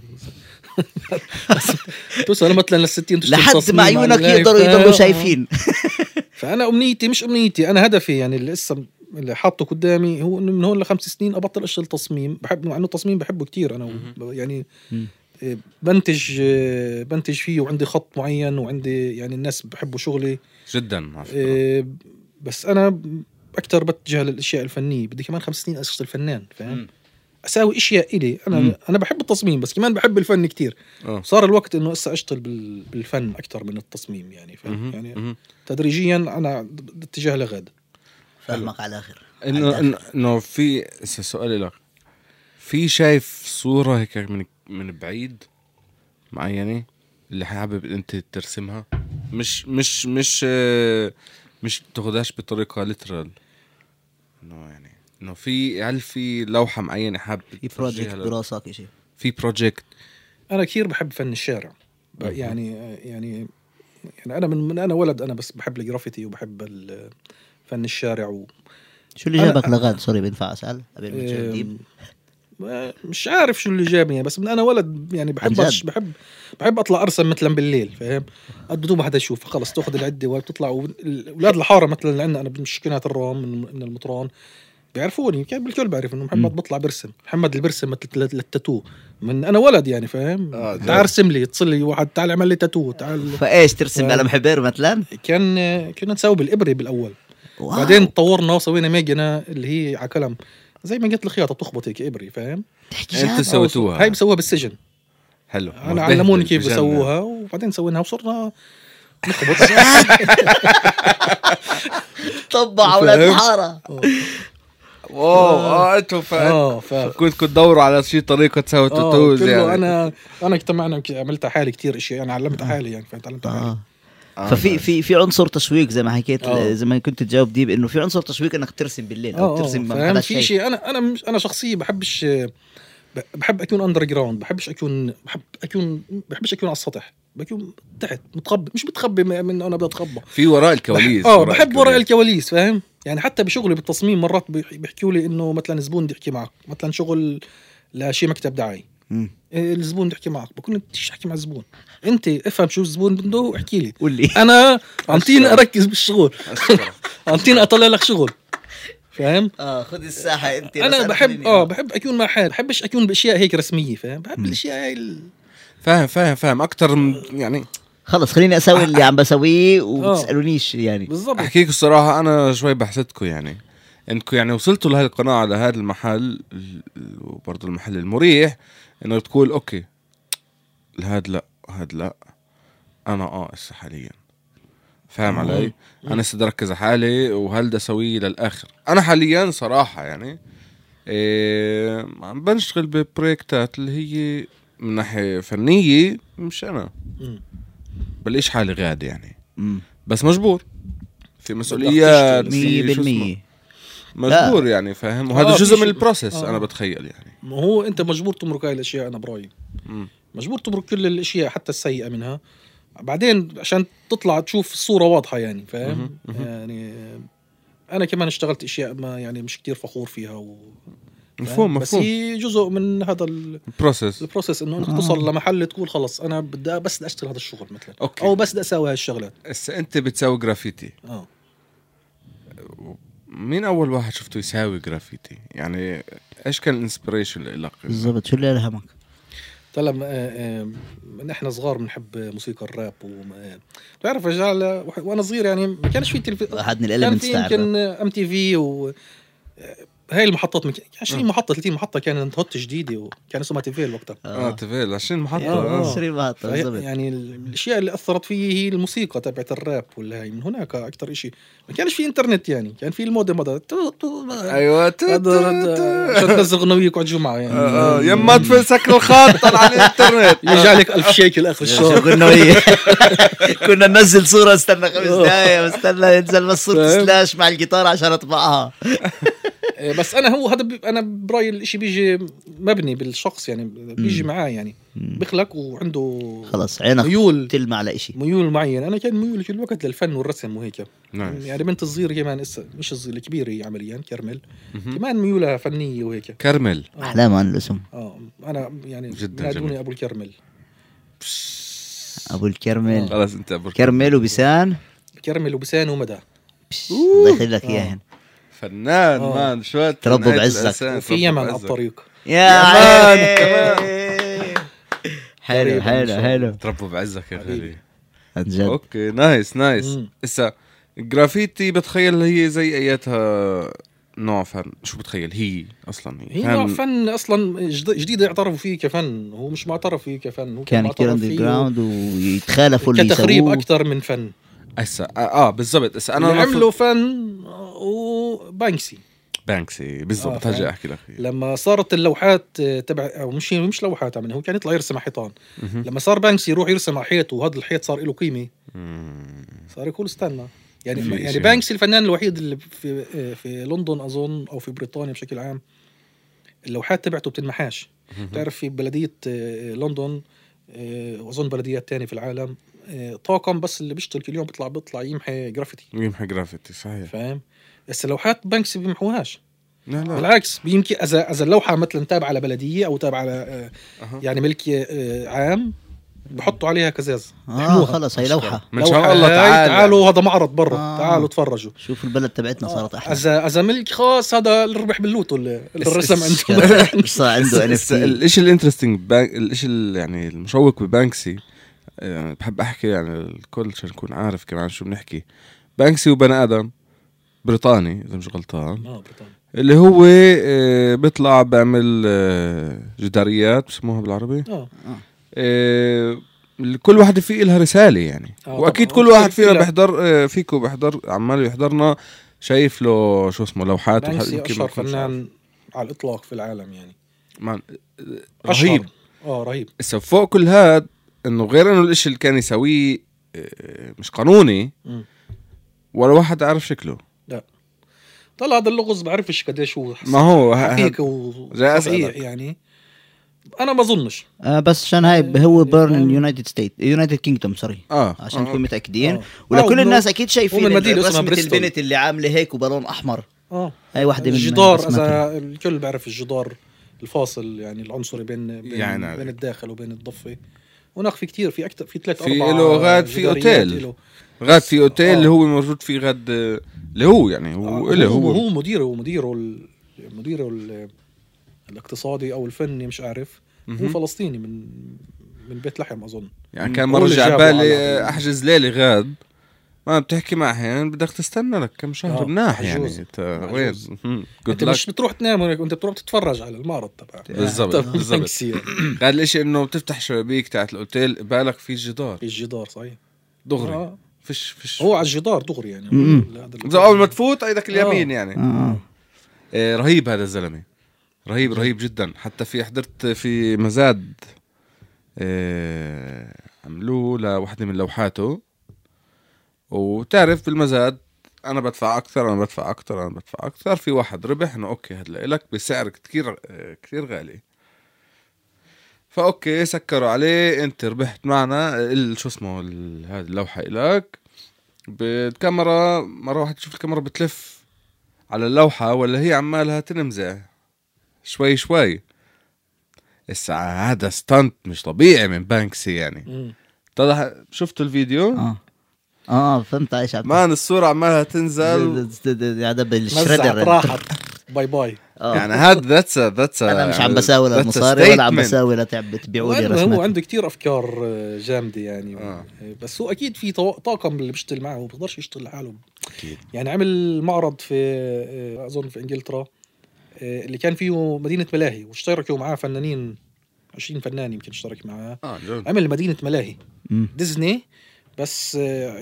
توصل مثلا للستين لحد ما عيونك يقدروا يضلوا شايفين. فانا امنيتي مش امنيتي، انا هدفي يعني اللي لسه اللي حاطه قدامي هو انه من هون لخمس سنين ابطل اشتغل تصميم. بحب مع انه التصميم بحبه كتير انا يعني. بنتج بنتج فيه وعندي خط معين وعندي يعني الناس بحبوا شغلي جدا. إيه، بس انا اكثر بتجه للاشياء الفنيه. بدي كمان خمس سنين اشتغل فنان فاهم. اساوي اشياء الي انا. مم. انا بحب التصميم بس كمان بحب الفن كتير. أوه. صار الوقت انه هسه اشتغل بالفن اكثر من التصميم يعني فاهم. يعني مم. تدريجيا انا باتجاه لغد. فاهمك على الاخر. انه انه في سؤال لك، في شايف صوره هيك من من بعيد معينه اللي حابب انت ترسمها، مش مش مش مش تاخدهاش بطريقه ليترال، انه يعني انه في هل في لوحه معينه حابب في بروجكت براسك شيء؟ في بروجكت. انا كثير بحب فن الشارع يعني. يعني يعني انا من, من انا ولد انا بس بحب الجرافيتي وبحب فن الشارع. و شو اللي جابك لغاد؟ سوري بينفع اسال قبل ما تجيب؟ مش عارف شو اللي جابني، بس من انا ولد يعني بحب بحب بحب اطلع ارسم مثلا بالليل فاهم. بدون ما حدا يشوف خلص تاخذ العده وبتطلع. اولاد الحاره مثلا لان انا بمشكنات الرام من المطران بيعرفوني، كان بالكل بعرف انه محمد بطلع برسم. محمد اللي برسم مثل للتاتو من انا ولد يعني فاهم. آه تعال ارسم لي، اتصل لي واحد تعال اعمل لي تاتو تعال. فايش ترسم على محبر مثلا؟ كان كنا نسوي بالابره بالاول. واو. بعدين تطورنا وسوينا ميجنا اللي هي على كلام زي ما قلت الخياطه بتخبط هيك ابري فاهم. انت سويتوها؟ هاي بسووها بالسجن. حلو. انا علموني كيف بسووها وبعدين سويناها وصرنا نخبط. طبع اولاد الحاره. واو اه انتوا اه كنت كنت تدوروا على شيء طريقه تسوي تاتوز يعني. انا انا اجتمعنا عملت حالي كتير اشياء يعني علمت حالي يعني فتعلمت حالي. آه. آه ففي في في عنصر تشويق زي ما حكيت. آه. زي ما كنت تجاوب دي بانه في عنصر تشويق انك ترسم بالليل او ترسم ما حدا في شيء. انا انا مش انا شخصيه بحبش بحب اكون اندر جراوند. بحبش اكون بحب اكون بحبش اكون على السطح. بكون تحت متخبي، مش متخبي من انا بدي اتخبى في وراء الكواليس. اه بحب وراء الكواليس فاهم. يعني حتى بشغلي بالتصميم مرات بيحكوا لي انه مثلا زبون بده يحكي معك مثلا شغل لشي مكتب دعاية. الزبون بده يحكي معك بكون انت تحكي مع الزبون، انت افهم شو الزبون بده واحكي لي. قولي انا عمتيني اركز بالشغل. عمتيني اطلع لك شغل فاهم. اه خذ الساحه انت. انا بحب اه بحب اكون مع حالي. بحبش اكون باشياء هيك رسميه فاهم. بحب الاشياء هاي ال... فاهم فاهم فاهم اكثر يعني. خلص خليني اسوي اللي عم بسويه وتسالونيش يعني. بالضبط. احكيك الصراحه انا شوي بحسدكم يعني انكم يعني وصلتوا لهي القناعه لهذا المحل وبرضه المحل المريح انه تقول اوكي هاد لا هاد لا انا اه هسه حاليا فاهم علي. انا هسه بدي اركز على حالي وهل بدي اسويه للاخر. انا حاليا صراحه يعني إيه عم بنشتغل ببروجكتات اللي هي من ناحيه فنيه مش انا بلاقيش حالي غاد يعني. مم. بس مجبور في مسؤوليات مية بالمية مجبور لا. يعني فاهم. وهذا آه جزء من البروسيس. آه. انا بتخيل يعني ما هو انت مجبور تمرق هاي الاشياء. انا برايي مجبور تمرق كل الاشياء حتى السيئه منها بعدين عشان تطلع تشوف الصوره واضحه يعني فاهم. يعني انا كمان اشتغلت اشياء ما يعني مش كتير فخور فيها و... مفهوم بس مفهوم. هي جزء من هذا البروسيس البروسيس انه انك توصل لمحل تقول خلص انا بدي بس بدي اشتغل هذا الشغل مثلا. أوكي. او بس بدي اسوي هالشغلات. هسه انت بتسوي جرافيتي اه مين اول واحد شفته يساوي جرافيتي يعني؟ ايش كان الانسبريشن لك بالضبط؟ شو اللي الهمك؟ طلع من احنا صغار بنحب موسيقى الراب وبعرف رجال وانا صغير يعني ما كانش في تلفزيون، احد من كان في الاليمنتس يمكن ام تي في و هاي المحطات عشرين محطة ثلاثين محطة كانت هوت جديدة وكان اسمها تيفيل وقتها. اه تيفيل عشرين محطة آه. عشرين محطة بالضبط. يعني الاشياء اللي اثرت فيه هي الموسيقى تبعت الراب ولا هي من هناك اكثر شيء. ما كانش في انترنت يعني، كان في المودم هذا ايوه عشان تنزل اغنية كل جمعة يعني اه يما تفل سكر الخط طلع على الانترنت يرجع لك ألف شيكل اخر الشهر. غنوية كنا ننزل صورة استنى خمس دقايق واستنى ينزل بس صورة سلاش مع الجيتار عشان اطبعها. بس انا هو هذا انا برايي الاشي بيجي مبني بالشخص يعني، بيجي معاه يعني بخلق وعنده خلاص عينك ميول تلمع على اشي ميول معين. انا كان ميولي كل الوقت للفن والرسم وهيك نايس. يعني بنت الصغير كمان اسا مش الصغير الكبير هي عمليا كرمل كمان ميولها فنيه وهيك. كرمل احلام عن الاسم. اه انا يعني جدا نادوني ابو الكرمل. ابو الكرمل خلاص انت ابو كرمل وبسان كرمل وبسان ومدى. الله يخليك اياهن. فنان آه. مان شو تربوا بعزك في يمن على الطريق يا كمان. حلو حلو حلو تربوا بعزك يا غالي عن جد. اوكي نايس نايس. مم. اسا الجرافيتي بتخيل هي زي اياتها نوع فن؟ شو بتخيل هي اصلا؟ هي نوع فن اصلا جديد يعترفوا فيه كفن، هو مش معترف فيه كفن، هو كان كتير اندر جراوند ويتخالفوا اللي كتخريب اكثر من فن. اسا اه بالضبط. اسا انا انا عملوا فن وبانكسي بانكسي بالضبط. آه هاجي احكي لك لما صارت اللوحات تبع او مش مش لوحات يعني، هو كان يطلع يرسم على حيطان. لما صار بانكسي يروح يرسم على حيط وهذا الحيط صار له قيمه، صار يقول استنى يعني يعني بانكسي الفنان الوحيد اللي في في لندن اظن او في بريطانيا بشكل عام اللوحات تبعته بتنمحاش. تعرف في بلديه لندن واظن بلديات تانية في العالم طاقم بس اللي بيشتغل كل يوم بيطلع بيطلع يمحي جرافيتي يمحي جرافيتي صحيح. فاهم؟ بس لوحات بانكسي بيمحوهاش. لا لا بالعكس بيمكن اذا اذا اللوحه مثلا تابعه لبلديه او تابعه أه. يعني ملكي عام بحطوا عليها كزاز. اه خلص هي لوحه من شاء الله تعال تعالوا هذا معرض برا. آه. تعالوا تفرجوا شوف البلد تبعتنا صارت احلى. اذا اذا ملك خاص هذا اللي ربح باللوتو اللي الرسم عنده صار عنده ان اف تي. الاشي الانترستينج الاشي يعني المشوق ببانكسي يعني بحب احكي يعني الكل عشان نكون عارف كمان شو بنحكي. بانكسي وبني ادم بريطاني اذا مش غلطان اه بريطاني اللي هو بيطلع بيعمل جداريات بسموها بالعربي. اه اه كل واحد فيه لها رسالة يعني. آه واكيد طبعاً. كل واحد فينا بيحضر فيكو بيحضر عمال يحضرنا شايف له شو اسمه لوحات. بانكسي اشهر فنان على الاطلاق في العالم يعني مان أشهر. رهيب. اه رهيب. هسه فوق كل هاد انه غير انه الاشي اللي كان يسويه مش قانوني م. ولا واحد عارف شكله. طلع هذا اللغز بعرفش قديش هو ما هو حقيقي وصحيح يعني انا ما اظنش. آه بس عشان هاي هو بيرن يونايتد ستيت يونايتد كينجدوم سوري اه عشان آه. نكون متاكدين. آه. ولا آه كل ومن- الناس اكيد شايفين ومن مدينة اسمها رسمة بريستول. البنت اللي عامله هيك وبالون احمر. اه هاي واحده من الجدار رسمتها. اذا الكل بيعرف الجدار الفاصل يعني العنصري بين بين, يعني بين الداخل وبين الضفه. هناك في كتير في اكثر في ثلاث في اربع له غاد في جداريات اوتيل إله. غاد في اوتيل آه. اللي هو موجود فيه غاد اللي هو يعني هو هو اللي هو, هو هو مديره ومديره ال- مديره ال- الاقتصادي او الفني مش عارف. هو مهم. فلسطيني من من بيت لحم اظن. يعني كان هو مرة اللي جاء جابه بالي على- احجز ليلة غاد ما بتحكي معه يعني بدك تستنى لك كم شهر آه، مناح عجوز. يعني انت وين عجوز. مهم. انت Good مش luck. بتروح تنام هناك انت بتروح تتفرج على المعرض تبع بالضبط تبع بالضبط. بانكسي يعني. غاد الاشي انه بتفتح شبابيك تاعت الاوتيل بالك في جدار في الجدار صحيح دغري آه. فيش فيش هو على الجدار دغري يعني. مم. لا، هذا اذا اول ما تفوت ايدك اليمين يعني. آه. آه رهيب هذا الزلمه رهيب رهيب جدا. حتى في حضرت في مزاد آه عملوه لوحده من لوحاته وتعرف بالمزاد انا بدفع اكثر انا بدفع اكثر انا بدفع اكثر. في واحد ربح انه اوكي هاد لك بسعر كتير آه كتير غالي. فاوكي سكروا عليه انت ربحت معنا ال- شو اسمه ال- هذه اللوحه إلك بالكاميرا. مرة واحدة تشوف الكاميرا بتلف على اللوحة ولا هي عمالها تنمزع شوي شوي. الساعة هذا ستانت مش طبيعي من بانكسي يعني. مم. طلع شفتوا الفيديو اه اه فهمت ايش عم مان الصورة عمالها تنزل هذا نزعت بالشريدر راحت باي باي. يعني هاد ذاتس ذاتس انا مش عم بساوي للمصاري ولا عم بساوي لتعب تبيعوا لي هو رسمات. عنده كتير افكار جامده يعني. آه. بس هو اكيد في طو- طاقم اللي بيشتغل معه، هو بيقدرش يشتغل لحاله أكيد. يعني. عمل معرض في اظن في انجلترا اللي كان فيه مدينه ملاهي، واشتركوا معاه فنانين عشرين فنان يمكن اشترك معاه. اه جد. عمل مدينه ملاهي مم. ديزني، بس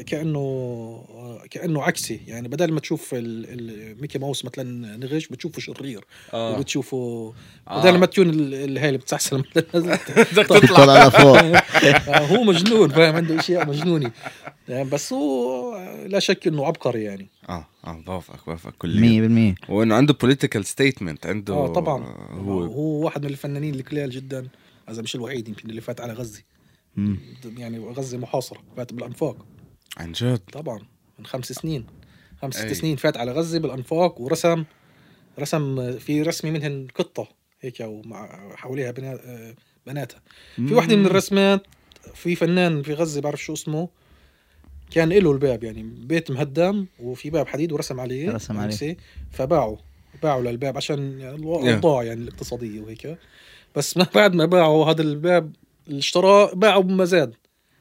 كأنه كأنه عكسي يعني. بدل ما تشوف ال- ال- ميكي ماوس مثلا نغش بتشوفه شرير. آه. وبتشوفه آه. بدل ما تكون ال- اللي هي اللي بتسحسل بدك تطلع لفوق. هو مجنون فاهم، عنده اشياء مجنونة يعني. بس هو لا شك انه عبقري يعني. اه اه بوافقك بوافقك كليا. مية بالمية. وانه عنده بوليتيكال ستيتمنت عنده. اه طبعا هو هو واحد من الفنانين الكلال جدا، هذا مش الوحيد يمكن اللي فات على غزة. مم. يعني غزة محاصرة، فات بالأنفاق عن جد. طبعا من خمس سنين خمس ست أي. سنين فات على غزة بالأنفاق، ورسم رسم في رسمة منهن قطة هيك ومع حواليها بنا بناتها. في واحدة من الرسمات في فنان في غزة بعرف شو اسمه، كان له الباب يعني بيت مهدم وفي باب حديد ورسم عليه رسم عليه. فباعوا باعوا للباب عشان يعني الأوضاع يعني الاقتصادية وهيك. بس ما بعد ما باعوا هذا الباب اللي اشتراه باعوا بمزاد.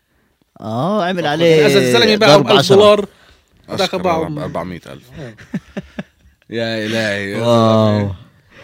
اه عمل يعني عليه إذا الزلمة باعوا ضرب ألف عشرة. دولار هذاك أشكر باعوا رب أربعمية ألف. آه. يا إلهي يا واو. زلمة.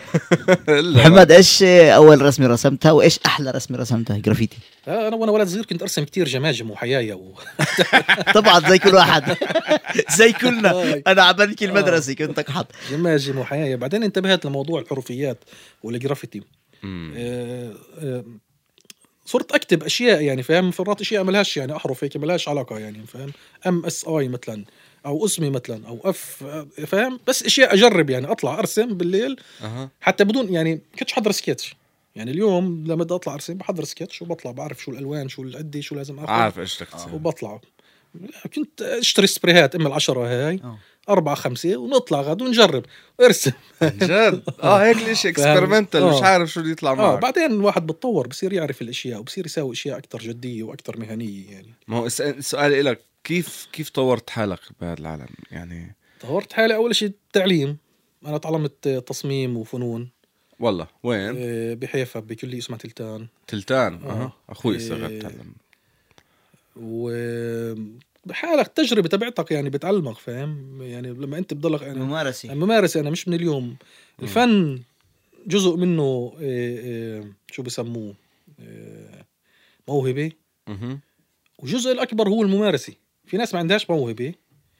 محمد ايش اول رسمة رسمتها وايش احلى رسمة رسمتها جرافيتي؟ انا وانا ولد صغير كنت ارسم كتير جماجم وحيايا و... طبعا زي كل واحد زي كلنا. انا عبالك المدرسة كنت اكحط جماجم وحيايا. بعدين انتبهت لموضوع الحروفيات والجرافيتي. مم. آه، آه، صرت اكتب اشياء يعني فاهم، فرات اشياء ملهاش يعني احرف هيك ملهاش علاقه يعني فاهم، ام اس اي مثلا او اسمي مثلا او اف فاهم، بس اشياء اجرب يعني اطلع ارسم بالليل أها. حتى بدون يعني كنتش حضر سكتش يعني. اليوم لما بدي اطلع ارسم بحضر سكتش وبطلع بعرف شو الالوان شو القدي شو لازم اخذ عارف إيش بدك تسوي. وبطلع. كنت اشتري سبريهات ام العشرة هاي آه. أربعة خمسة ونطلع غد ونجرب ارسم. عن جد. اه هيك ليش اكسبيرمنتال مش آه. عارف شو اللي يطلع اه معك. بعدين الواحد بتطور بصير يعرف الاشياء وبصير يساوي اشياء اكثر جديه واكثر مهنيه يعني. ما هو الس- سؤالي لك كيف كيف طورت حالك بهذا العالم يعني. طورت حالي اول شيء التعليم. انا تعلمت تصميم وفنون والله وين؟ آه، بحيفا بكلية اسمها تلتان. تلتان. آه. اها اخوي إيه. اشتغل تعلم. وبحالك التجربه تبعتك يعني بتعلمك فاهم يعني. لما انت بضلك يعني ممارسة. ممارسه انا مش من اليوم. الفن جزء منه إيه إيه شو بسموه إيه موهبه، اها وجزء الاكبر هو الممارسه. في ناس ما عندهاش موهبه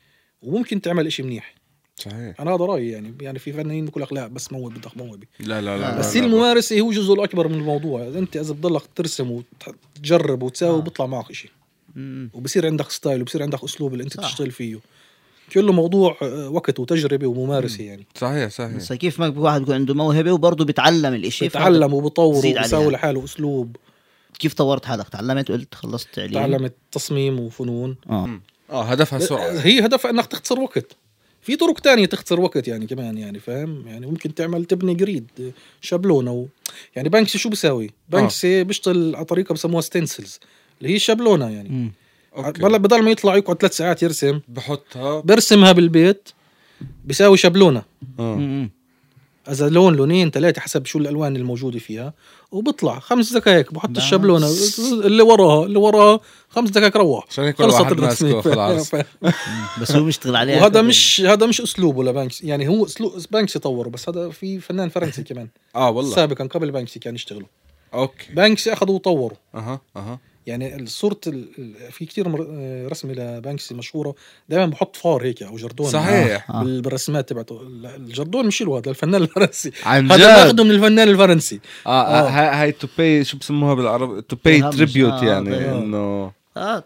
وممكن تعمل إشي منيح. صحيح. انا هذا رايي يعني. يعني في فنانين بقول لك لا بس موهبه بدك موهبه. لا لا لا بس لا لا الممارسه هو جزء الاكبر من الموضوع. اذا انت اذا بتضلك ترسم وتجرب وتساوي آه. بيطلع معك إشي مم. وبصير عندك ستايل وبصير عندك اسلوب اللي انت صح. تشتغل فيه. كله موضوع آه، وقت وتجربه وممارسه يعني. صحيح صحيح. بس كيف ما واحد بيكون عنده موهبة وبرضه بيتعلم الاشي بتعلم وبطور زيد وبساوي عليها. لحاله اسلوب. كيف طورت حالك؟ تعلمت قلت خلصت تعليم. تعلمت تصميم وفنون. اه اه هدفها سرعه. هي هدفها انك تختصر وقت. في طرق تانية تختصر وقت يعني كمان يعني فاهم يعني. ممكن تعمل تبني جريد شابلونه و... يعني بانكسي شو بيساوي؟ بانكسي بيشتغل على طريقه بسموها ستنسلز اللي هي شابلونه يعني. مم. بلا بدل ما يطلع يقعد ثلاث ساعات يرسم بحطها. برسمها بالبيت بيساوي شابلونه. اه مم. اذا لون لونين ثلاثه حسب شو الالوان الموجوده فيها وبطلع خمس دقائق بحط بس. الشابلونه اللي وراها اللي وراها خمس دقائق روح عشان كل واحد الرسمة. ماسكه خلاص. بس هو مشتغل عليها. وهذا مش هذا مش اسلوبه لبانكسي يعني. هو اسلوب بانكسي طوره بس هذا في فنان فرنسي كمان اه والله. سابقا قبل بانكسي كان يشتغلوا. اوكي. بانكسي اخذوا وطوروا اها اها يعني الصورة ال... ال- في كتير مر... آه، رسمة لبانكسي مشهورة دائما بحط فار هيك او جردون. صحيح. آه. بال... بالرسمات تبعته. الجردون مش له هذا الفنان الفرنسي. عن هذا جد. باخده من الفنان الفرنسي. اه, آه. هاي هاي تو باي شو بسموها بالعربي تو باي هامش. تريبيوت آه، يعني آه. انه اه آه،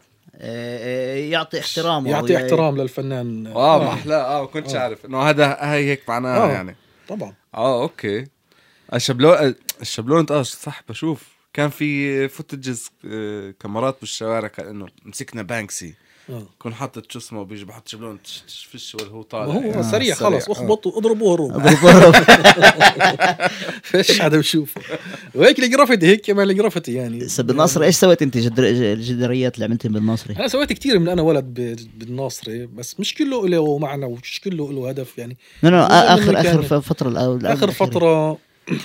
آه، يعطي احترامه يعطي أو ي- احترام للفنان. اه ما احلى. اه كنتش آه. عارف انه هذا هاي هيك معناها آه. يعني. طبعا اه اوكي. الشبلون الشبلون اه صح بشوف كان في فوتجز كاميرات بالشوارع كان انه مسكنا بانكسي آه. كون حاطط شو اسمه بيجي بحط شبلون فيش ولا هو ما طالع هو يعني. سريع خلاص آه. اخبط واضربه هروب اضرب فيش حدا بشوف. وهيك الجرافيتي هيك كمان الجرافيتي يعني. بالناصر ايش سويت انت جدر... الجداريات اللي عملتها بالناصري؟ انا سويت كتير من انا ولد ب- بالناصري، بس مش كله له معنى ومش كله له هدف يعني. لا لا جزء اخر منه اخر كان- فتره الأول اخر الأخيرة. فتره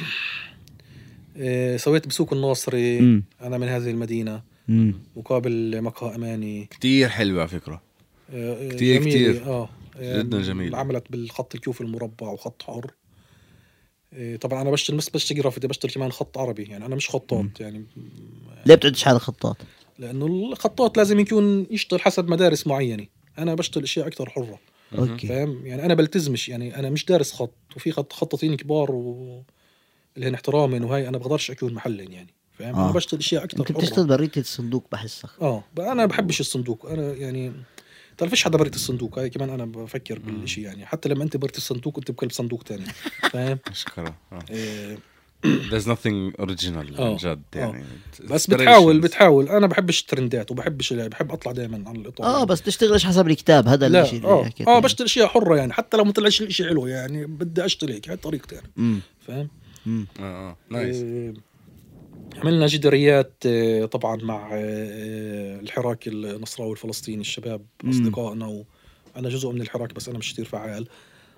آه، سويت بسوق الناصري. مم. انا من هذه المدينه مم. مقابل مقهى اماني. كتير حلوة على فكرة. آه، كتير جميلة. كتير. اه آه، جداً جميلة. عملت بالخط الكيوف المربع وخط حر. آه، طبعا انا بشتغل مش بشتغل جرافيتي، بشتغل كمان خط عربي يعني. انا مش خطاط يعني، ليه بتعدش حالك خطاط؟ لانه الخطاط لازم يكون يشتغل حسب مدارس معينه. انا بشتغل اشياء اكثر حره، اوكي. فاهم يعني. انا بلتزمش يعني، انا مش دارس خط، وفي خط خطاطين كبار و اللي هن احترامن وهي انا بقدرش اكون محلن يعني، فاهم. آه. انا بشتغل اشياء اكثر انت حره. بتشتغل بريت الصندوق بحسك. اه بقى انا بحبش الصندوق انا يعني. طيب فيش حدا بريت الصندوق، هاي كمان انا بفكر بالشيء يعني. حتى لما انت بريت الصندوق انت بكلب صندوق تاني، فاهم. مشكلة. آه. إيه There's nothing original آه. جد يعني. بس بتحاول بتحاول انا بحبش الترندات وبحبش بحب اطلع دائما عن الاطار. اه بس تشتغلش حسب الكتاب، هذا لا الشيء اللي اه حكيت اه عنه. بشتري اشياء حره يعني. حتى لو ما طلعش الشيء حلو يعني بدي اشتري هيك، هاي طريقتي يعني، امم فاهم. امم اه اه نايس. إيه عملنا جداريات آه، طبعا مع آه، الحراك النصراوي الفلسطيني، الشباب مم. اصدقائنا، وانا جزء من الحراك بس انا مش كثير فعال.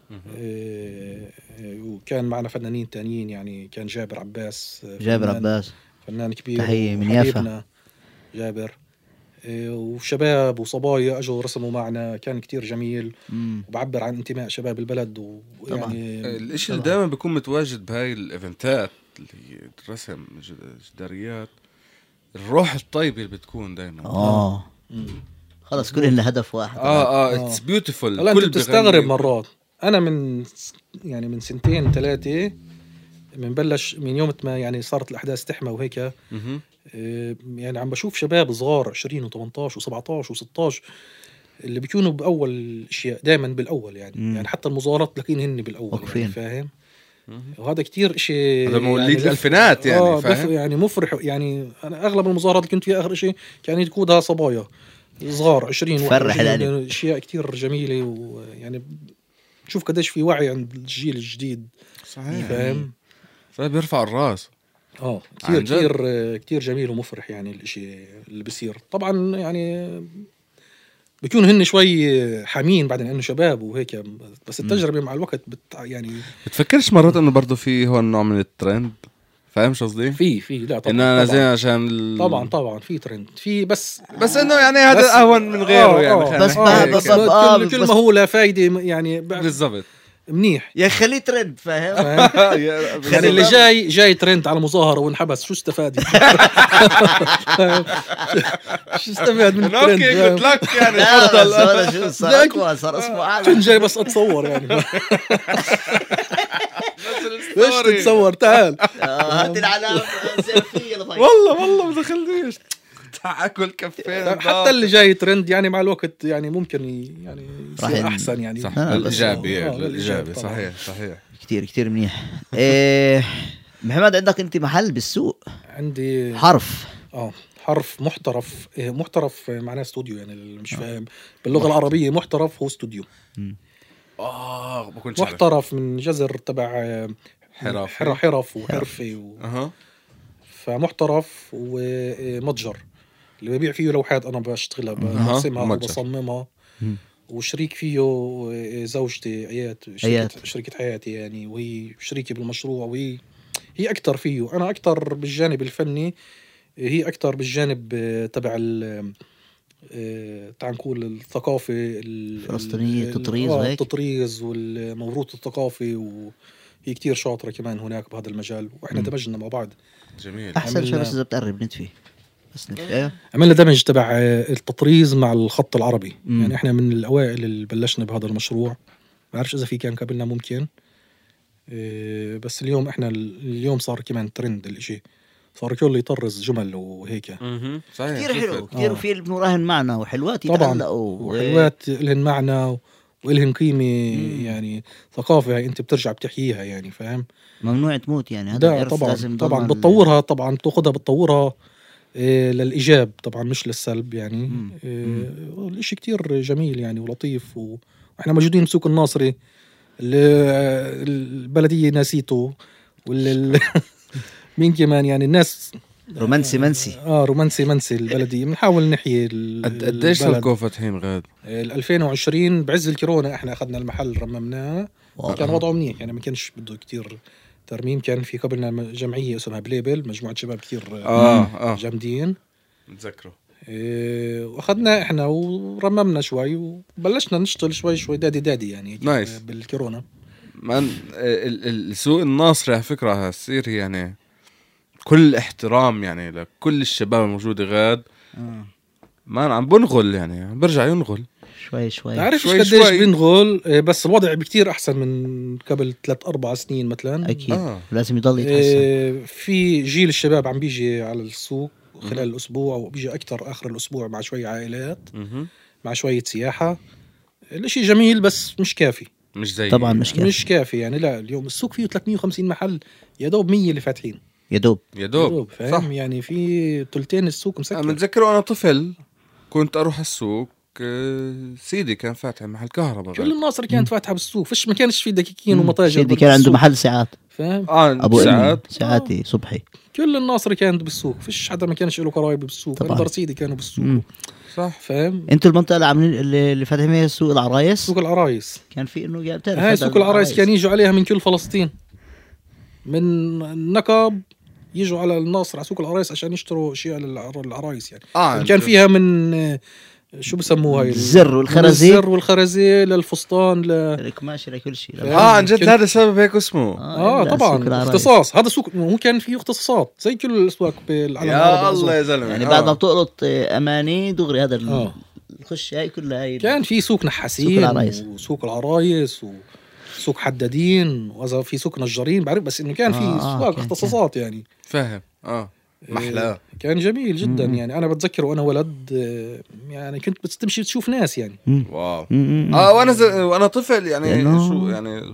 آه، آه، وكان معنا فنانين تانيين يعني. كان جابر عباس آه، جابر فنان- عباس فنان كبير تحية من وحبيبنا جابر. آه، وشباب وصبايا اجوا رسموا معنا، كان كتير جميل امم وبعبر عن انتماء شباب البلد. ويعني الاشي اللي دائما بيكون متواجد بهاي الايفنتات اللي هي الرسم جداريات، الروح الطيبة اللي بتكون دائما. اه مم. خلص كلنا هدف واحد. اه اه آه. اتس بيوتيفول. هلا انت بتستغرب مرات. انا من يعني من سنتين ثلاثه من بلش من يوم ما يعني صارت الاحداث تحمى وهيك، آه، يعني عم بشوف شباب صغار عشرين و18 و17 و16 اللي بيكونوا باول اشياء دائما بالاول يعني. مم. يعني حتى المظاهرات تلاقين هن بالاول واقفين. يعني، فاهم. وهذا كتير إشي هذا مواليد يعني الألفينات يعني، آه فاهم؟ بف- يعني مفرح يعني. انا اغلب المظاهرات اللي كنت فيها اخر شيء كان يقودها صبايا صغار عشرين تفرح القلب. اشياء كتير جميله. ويعني شوف قديش في وعي عند الجيل الجديد، صحيح. فاهم. فبيرفع الراس. اه عن كتير جد. كتير آه، كتير جميل ومفرح يعني الاشي اللي بيصير. طبعا يعني بيكونوا هن شوي حامين بعدين انه شباب وهيك، بس التجربه مع الوقت بت يعني بتفكرش مرات انه برضو في هون نوع من الترند؟ فاهم شو قصدي؟ في في لا طبعا انه انا زين طبعا عشان ال... طبعا طبعا في ترند في بس بس انه يعني هذا بس- اهون من غيره آه يعني. آه خلينا بس نحكي ما- هيك. بس- كل, آه كل, كل بس- ما هو لا فايده يعني ب- بالضبط. منيح. يا خليه ترند، فاهم. فاهم؟ يا- يعني اللي جاي جاي ترند على مظاهره وانحبس شو استفاد؟ شو استفاد من إنه الترند؟ اوكي فاهم؟ جود لك يعني. لا بس تفضل. هذا شو صار لكن- اقوى، صار اسمه كنت اعلى. جاي بس اتصور يعني. نزل ليش ستوري. تتصور؟ تعال. آه، هات العلامه سيلفي يلا طيب. والله والله ما دخلنيش. تاكل كفين. حتى اللي جاي ترند يعني مع الوقت يعني ممكن ي- يعني راح يصير ين- احسن يعني. صح. آه، بس- الايجابي آه، الايجابي طبعاً. صحيح صحيح. كتير كتير منيح. إيه محمد، عندك انت محل بالسوق عندي حرف؟ اه حرف محترف. إيه، محترف معناه استوديو يعني. اللي مش فاهم باللغه العربيه محترف هو استوديو. اه ما كنتش عارف. محترف من جزر تبع آه، حرف. حر- حرف وحرفه و... اها. فمحترف ومتجر اللي ببيع فيه لوحات انا بشتغلها أها، برسمها متجر. وبصممها. مم. وشريك فيه زوجتي ايات، آيات. شريكة, شريكة حياتي يعني. وهي شريكي بالمشروع، وهي هي اكثر فيه. انا اكثر بالجانب الفني، هي اكثر بالجانب آه، تبع ال آه، تعال نقول الثقافة ال- الفلسطينية، ال- التطريز آه، وهيك. التطريز والموروث الثقافي. وهي كتير شاطرة كمان هناك بهذا المجال، واحنا دمجنا مع بعض. جميل. احسن شيء عملنا- بس اذا بتقرب نتفي بس نتفي. ايوه عملنا دمج تبع آه، التطريز مع الخط العربي. مم. يعني احنا من الاوائل اللي بلشنا بهذا المشروع. ما بعرفش اذا في كان قبلنا، ممكن. آه، بس اليوم احنا اليوم صار كمان ترند الاشي، صار كله يطرز جمل وهيك. اها صحيح. كتير حلو، شفت. كتير آه. وفي اللي بنراهن معنا وحلوات طبعاً. يتعلقوا وحلوات لهن معنى وإلهن قيمة يعني. ثقافة هاي انت بترجع بتحييها يعني، فاهم. ممنوع تموت يعني. هذا ده الإرث طبعا لازم طبعا ضمن ال- بتطورها، طبعا بتاخذها بتطورها إيه للإيجاب طبعا مش للسلب يعني. مم. إيه الإشي كتير جميل يعني ولطيف، وإحنا موجودين بسوق الناصري اللي البلدية ناسيته واللي مين كمان يعني الناس رومانسي منسي. اه رومانسي منسي البلدية. بنحاول نحيي قد قديش صاركم فاتحين غاد؟ ال ألفين وعشرين بعز الكورونا احنا اخذنا المحل رممناه، واو. كان وضعه منيح يعني ما كانش بده كتير ترميم. كان في قبلنا جمعية اسمها بليبل، مجموعة شباب كتير اه اه جامدين متذكره. إيه واخذنا احنا ورممنا شوي وبلشنا نشتغل شوي شوي دادي دادي يعني نايس. بالكورونا. من السوق الناصري على فكرة هتصير يعني كل احترام يعني لكل الشباب الموجودة غاد. آه. ما عم بنغل يعني برجع ينغل شوي شوي. تعرف شوي قديش شوي. بنغول إيه بس الوضع بكتير احسن من قبل ثلاث اربع سنين مثلا. اكيد آه. لازم يضل يتحسن. إيه في جيل الشباب عم بيجي على السوق خلال الاسبوع وبيجي اكثر اخر الاسبوع مع شوي عائلات مه. مع شويه سياحه. الاشي جميل بس مش كافي. مش زي طبعا مش كافي. مش كافي يعني. لا اليوم السوق فيه ثلاثمية وخمسين محل يا دوب مية اللي فاتحين يا دوب. يا يا دوب دوب فاهم صح. يعني في ثلثين السوق أنا مسكر. متذكر وانا طفل كنت اروح السوق آه، سيدي كان فاتح محل كهرباء كل الناصر كانت فاتحه بالسوق، فيش ما كانش في دكاكين مم. ومتاجر سيدي كان عنده بالسوق. محل ساعات. فاهم اه ابو امي ساعات ساعاتي صبحي. كل الناصر كانت بالسوق، فيش حدا ما كانش له قرايب بالسوق. طبعاً. اندر سيدي كانوا بالسوق. مم. صح. فاهم انتوا المنطقه اللي عاملين اللي اللي فاتحين فيها سوق العرايس. سوق العرايس كان في انه يعني بتعرف هاي هذا سوق العرايس كان يجوا عليها من كل فلسطين، من النقب يجوا على الناصر على سوق العرايس عشان يشتروا اشياء للعرايس يعني. اه كان فيها من آه، شو بسموها هاي الزر والخرزي. الزر والخرزي للفستان ل... القماش لكل شيء. فاهم؟ اه عن جد كنت- هذا السبب هيك اسمه. اه لا، طبعا سوق العرايس. اختصاص. هذا سوق هو كان فيه اختصاصات زي كل الاسواق بالعالم يا العربي الله أظن. يا زلمه. يعني آه. بعد ما بتقلط آه، اماني دغري هذا ال- آه. الخش هاي كلها هاي. كان في سوق سوق نحاسين العرايس. وسوق العرايس وسوق حدادين وإذا في سوق نجارين بعرف، بس انه كان في آه، آه، سواق كان- اختصاصات يعني. فاهم اه محلاه. كان جميل جدا مم. يعني. انا بتذكر وانا ولد آه، يعني كنت بتمشي تشوف ناس يعني. مم. واو. مم، مم. اه وانا ز... وانا طفل يعني لأنه شو يعني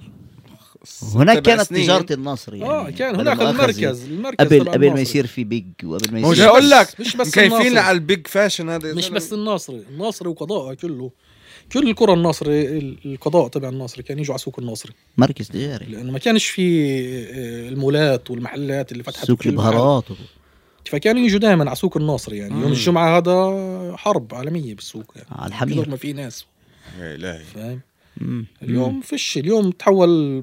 هناك سبع كانت سنين. تجارة النصر يعني. اه كان بلا هناك مؤاخذة. المركز المركز قبل تبع قبل ما الناصري. يصير في بيج وقبل ما ما هو يصير جاي اقول لك مش بس مكيفين الناصري. على البيج فاشن هذا يا مش زلمة. بس الناصري الناصري وقضاءه كله كل القرى الناصري ال- القضاء تبع الناصري كان يجوا على سوق الناصري، مركز تجاري. لانه ما كانش في آه، المولات والمحلات اللي فتحت سوق بكل محل. البهارات. فكانوا يجوا دائما على سوق الناصري يعني. يوم مم. الجمعه هذا حرب عالميه بالسوق يعني. على كثر الحمير. ما في ناس يا إلهي. فاهم. مم. اليوم فيش. اليوم تحول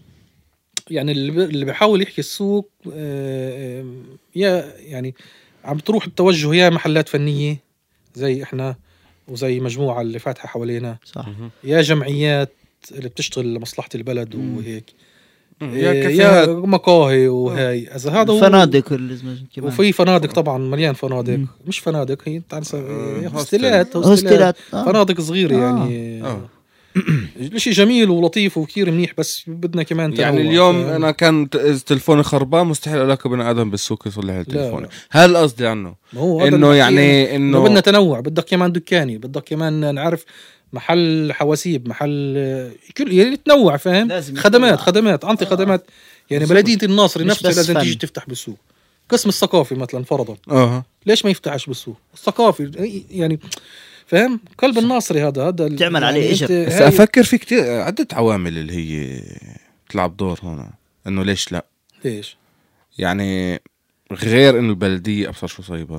يعني اللي ب- اللي بيحاول يحكي السوق آه، آه، يا يعني عم تروح التوجه يا محلات فنيه زي احنا وزي مجموعه اللي فاتحه حوالينا، صح. مهم. يا جمعيات اللي بتشتغل لمصلحه البلد مم. وهيك، مم. آه، يا يا كافيهات. مقاهي وهي اذا هذا هو. فنادق لازم كمان. وفي فنادق طبعا مليان فنادق. مم. مش فنادق هي تعرف آه، هي هوستل. هوستلات هوستلات. هوستلات آه. فنادق صغيره آه. يعني. آه. الاشي جميل ولطيف وكتير منيح بس بدنا كمان يعني تنوع. اليوم فاهم؟ انا كان ت- إذا تلفوني خربان مستحيل الاقي بني ادم بالسوق يصلح لي تلفوني. لا. هل قصدي عنه ما هو هذا انه اللي يعني بحكيه، إنه انه بدنا تنوع. بدك كمان دكاني، بدك كمان نعرف محل حواسيب، محل كل يعني تنوع فاهم. لازم خدمات يتنوع. خدمات انطي آه. خدمات يعني. بالضبط. بلدية الناصري مش نفسها بس لازم فن. تيجي تفتح بالسوق. قسم الثقافي مثلا فرضا اه ليش ما يفتحش بالسوق الثقافي يعني. فاهم قلب الناصري هذا هذا ال- تعمل عليه يعني إجر. أنت بس هاي- افكر في كتير عدة عوامل اللي هي تلعب دور هنا انه ليش لا. ليش يعني غير انه البلدية ابصر شو صايبة،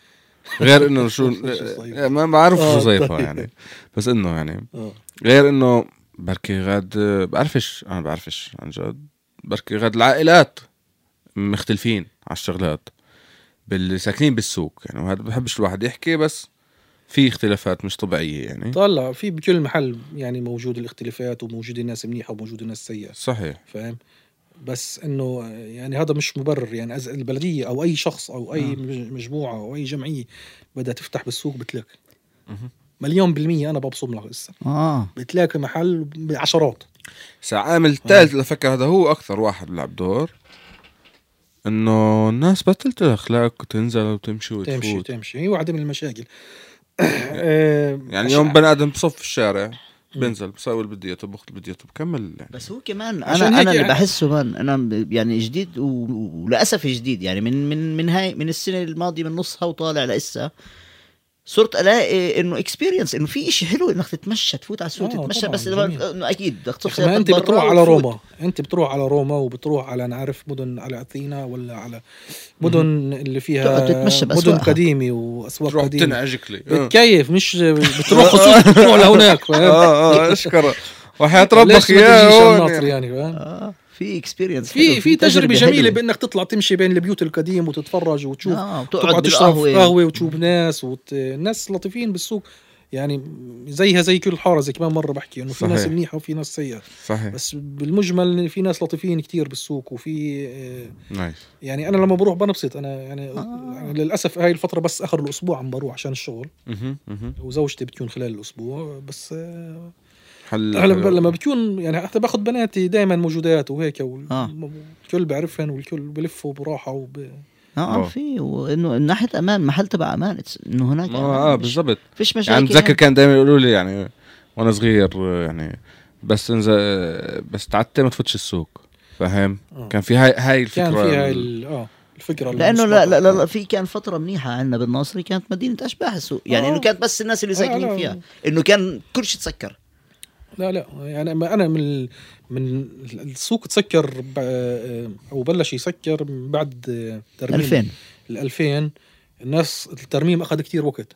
غير انه شو أبصر شو صايبة. ما بعرف آه، شو صايبة طيب. يعني. بس انه يعني آه. غير انه بركي غاد بعرفش انا بعرفش عن جد. بركي غاد العائلات مختلفين على الشغلات باللي ساكنين بالسوق يعني. وهذا بحبش الواحد يحكي بس في اختلافات مش طبيعية يعني. طلع في بكل محل يعني موجود الاختلافات وموجود الناس منيحة وموجود الناس سيئة صحيح. فاهم. بس انه يعني هذا مش مبرر يعني. أز- البلدية او اي شخص او اي آه. مج- مجموعة او اي جمعية بدها تفتح بالسوق بتلاقي مهم. مليون بالمية. انا ببصم لك هسه اه بتلاقي محل بعشرات. عامل ثالث لفكر هذا هو اكثر واحد بيلعب دور، انه الناس بطلت الاخلاق وتنزل وتمشي تمشي وتفوت. تمشي هي واحدة من المشاكل. آه، يعني عش- يوم بني ادم بصف في الشارع بنزل بسوي اللي بدي اياه بخذ اللي بدي اياه بكمل يعني. بس هو كمان عشان انا هيك انا اللي يعني- بحسه من انا يعني جديد و- وللاسف جديد يعني من من من هاي من السنه الماضيه من نصها وطالع لسه صرت الاقي انه اكسبيرينس انه في إشي حلو انك تتمشى تفوت على السوق آه، تتمشى طبعاً، بس جميل. انه اكيد بدك تصير ما انت سيارتك بتروح برا على وتفوت. روما انت بتروح على روما وبتروح على نعرف مدن على اثينا ولا على مدن اللي فيها تقعد تتمشى مدن بأسواقها. قديمه واسواق تروح قديمه تنعجكلي آه. بتكيف مش بتروح خصوص بتروح لهناك فاهم اه اه اشكره وحياة ليش ربك ما تجيش يا على هون الناطر يعني. يعني فاهم اه في اكسبيرينس في في تجربه جميله بانك تطلع تمشي بين البيوت القديم وتتفرج وتشوف آه تقعد وتقعد تشرب بالقهوة. قهوه وتشوف ناس وت... ناس لطيفين بالسوق يعني زيها زي كل حاره زي كمان مره بحكي انه في صحيح. ناس منيحه وفي ناس سيئه صحيح بس بالمجمل في ناس لطيفين كتير بالسوق وفي آه، نايس. يعني انا لما بروح بنبسط انا يعني, آه. يعني للاسف هاي الفتره بس اخر الاسبوع عم بروح عشان الشغل مهم، مهم. وزوجتي بتكون خلال الاسبوع بس آه، حل أنا حلو. لما بتكون يعني حتى باخذ بناتي دائما موجودات وهيك آه. والكل بعرفهن والكل بلفوا براحه وب... اه واو. في وانه من ناحيه امان محل تبع امان انه هناك اه اه بالضبط. فيش مشاكل يعني بتذكر كان دائما يقولوا لي يعني وانا صغير يعني بس انزل بس تعدي ما تفوتش السوق فاهم. آه. كان في هاي هاي الفكره كان في هاي ال- ال- اه الفكره لانه لا المسبقة. لا لا في كان فتره منيحه عندنا بالناصري كانت مدينه اشباح السوق يعني آه. انه كانت بس الناس اللي لا، ساكنين لا. فيها انه كان كل شيء تسكر. لا لا يعني ما انا من ال- من السوق تسكر ب- او بلش يسكر بعد ترميم ألفين ال ألفين الناس الترميم اخذ كتير وقت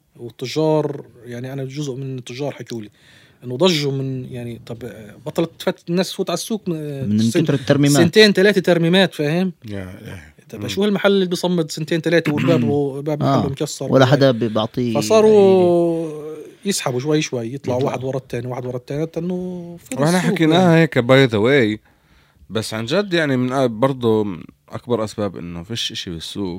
والتجار يعني انا جزء من التجار حكوا لي انه ضجوا من يعني طب بطلت تفت الناس تفوت على السوق من سن- كثر الترميمات. سنتين ثلاثه ترميمات فاهم. يا يا. طب شو هالمحل اللي بيصمد سنتين ثلاثه والباب باب محله آه. مكسر ولا حدا بيعطيه فصاروا يسحبوا شوي شوي يطلعوا يطلع. واحد ورا الثاني واحد ورا الثاني انه في واحنا السوق حكيناها يعني. هيك باي ذا واي بس عن جد يعني من برضه من اكبر اسباب انه فيش اشي بالسوق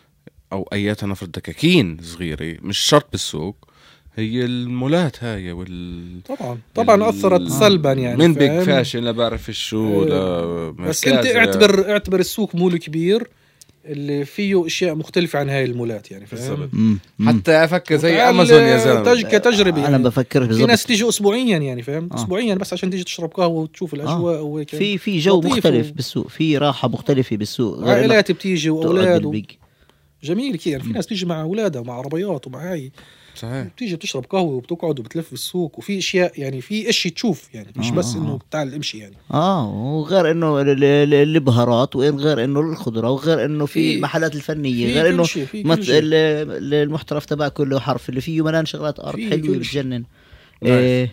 او اياتها نفرض دكاكين صغيره مش شرط بالسوق هي المولات هاي وال طبعا طبعا اثرت ال- سلبا يعني من بيج فاهم؟ فاشن لا بعرف شو لا بس انت مركز. اعتبر اعتبر السوق مول كبير اللي فيه اشياء مختلفه عن هاي المولات يعني فاهم. بالضبط. مم. مم. حتى افكر زي وتعال امازون يا زلمه تج كتجربه انا يعني. بفكر في بالضبط ناس تيجي اسبوعيا يعني فاهم آه. اسبوعيا بس عشان تيجي تشرب قهوه وتشوف الاجواء آه. وهيك في في جو لطيف مختلف و- بالسوق في راحه مختلفه بالسوق غير إنك عائلات بتيجي تقعد واولاد و... بالبيج. جميل كثير يعني في ناس بتيجي مع اولادها ومع عربيات ومع هاي صحيح بتيجي بتشرب قهوه وبتقعد وبتلف بالسوق وفي اشياء يعني في اشي تشوف يعني مش آه، بس آه. انه تعال امشي يعني اه وغير انه ال- ال- البهارات وغير انه الخضره وغير انه في في- المحلات الفنيه في غير كل انه شيء في مت... كل شيء ال- ال- المحترف تبع كله حرف اللي فيه ملان شغلات ارت في حلوه كل شيء. بتجنن. نايس. إيه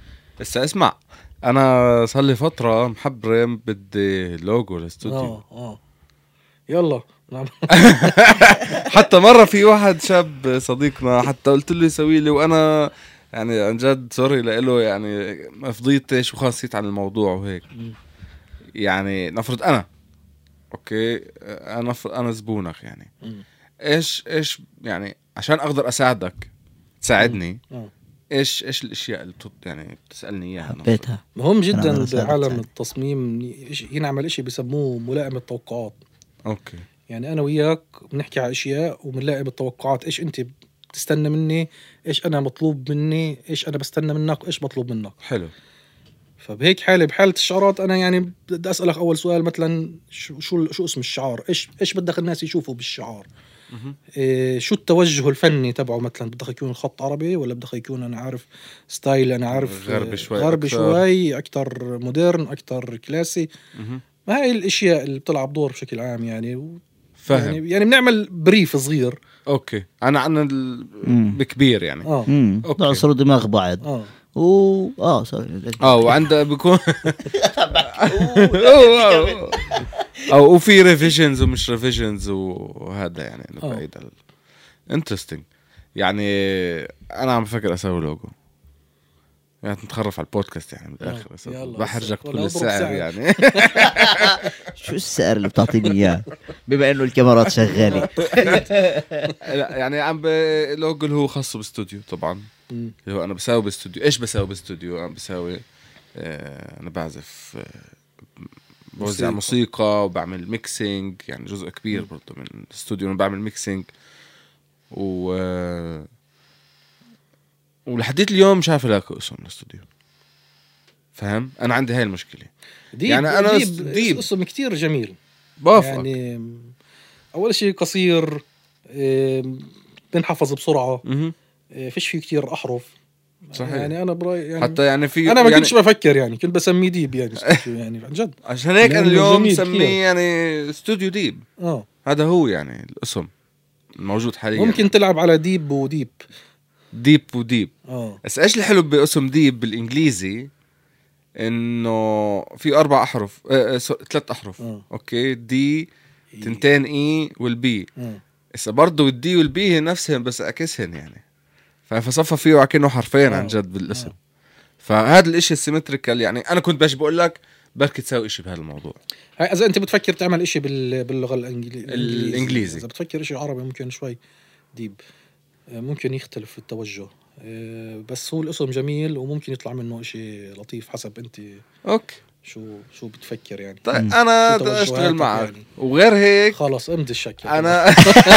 بس اسمع انا صار لي فتره محبرم بدي لوجو للاستوديو اه اه يلا نعم. حتى مره في واحد شاب صديقنا حتى قلت له يسوي لي وانا يعني عن جد سوري له يعني ما فضيتش وخاصيت عن الموضوع وهيك يعني نفرض انا اوكي انا ف... انا زبونك يعني مم. ايش ايش يعني عشان اقدر اساعدك تساعدني آه. ايش ايش الاشياء اللي بتط... يعني بتسالني اياها حبيتها مهم أنا جدا رسالة بعالم تساعد. التصميم إشي- ينعمل شيء بيسموه ملائمة توقعات. اوكي يعني انا وياك بنحكي على اشياء وبنلاقي بالتوقعات ايش انت بتستنى مني ايش انا مطلوب مني ايش انا بستنى منك وايش مطلوب منك. حلو فبهيك حالة بحالة الشعارات انا يعني بدي اسالك اول سؤال مثلا شو شو, شو اسم الشعار ايش ايش بدك الناس يشوفوا بالشعار. مهم. إيه شو التوجه الفني تبعه مثلا بدك يكون خط عربي ولا بدك يكون انا عارف ستايل انا عارف غربي شوي غربي أكتر. شوي اكثر مودرن اكثر كلاسي. مهم. ما هاي الاشياء اللي بتلعب دور بشكل عام يعني و... فاهم يعني يعني بنعمل بريف صغير. اوكي انا عن ال... مم. بكبير يعني اه امم أوكي. نعصروا دماغ بعض اه و اه سوري اه وعنده بيكون أوه، او وفي ريفيجنز ومش ريفيجنز وهذا يعني آه. بعيد انترستينج يعني انا عم بفكر اسوي لوجو يعني نتخرف على البودكاست يعني بالاخر آه، بس يلا بحرجك ولا كل اضرب السعر سعر. يعني شو السعر اللي بتعطيني اياه بما انه الكاميرات شغاله. لا يعني عم ب... لوجو اللي هو خاص باستوديو طبعا مم. اللي هو انا بساوي باستوديو ايش بساوي باستوديو انا بساوي آه انا بعزف آه بوزع موسيقى. موسيقى وبعمل ميكسينج يعني جزء كبير برضه من الاستوديو. انا بعمل ميكسينج و آه، بعمل ميكسينج و جزء كبير برضه من الاستوديو. انا بعمل ميكسينج و بعمل ميكسينج و بعمل ميكسينج و بعمل ميكسينج و بعمل ميكسينج و بعمل ميكسينج و ولحديت اليوم شايف لك اسم الاستوديو. فهم؟ انا عندي هاي المشكله. ديب يعني أنا ديب, ديب. اسم كتير جميل. بافق. يعني اول شيء قصير، بنحفظ بسرعه، فيش فيه كتير احرف. صحيح. يعني انا برايي يعني حتى يعني في انا ما يعني كنتش بفكر، يعني كنت بسميه ديب يعني يعني عن جد. عشان هيك انا لأنه اليوم جميل مسميه كتير. يعني استوديو ديب. اه هذا هو يعني الاسم الموجود حاليا. ممكن يعني. تلعب على ديب وديب. ديب وديب. اه بس ايش الحلو باسم ديب بالانجليزي؟ انه في اربع احرف، آه ثلاث احرف. آه. اوكي، دي تنتين اي والبي. آه. هسه برضه الدي والبي هي نفسهن بس اعكسهن يعني. فصفى فيه كأنه حرفين آه. عن جد بالاسم. آه. فهذا الاشي السيمتريكال. يعني انا كنت باش بقول لك بركي تساوي اشي بهذا الموضوع. هاي اذا انت بتفكر تعمل اشي بال... باللغه الانجليزيه الانجليزي. اذا بتفكر اشي عربي ممكن شوي ديب، ممكن يختلف في التوجه، بس هو الاسم جميل وممكن يطلع منه اشي لطيف حسب انت اوكي شو شو بتفكر يعني. طيب انا شو بدي اشتغل معك يعني. وغير هيك خلاص امضي الشك انا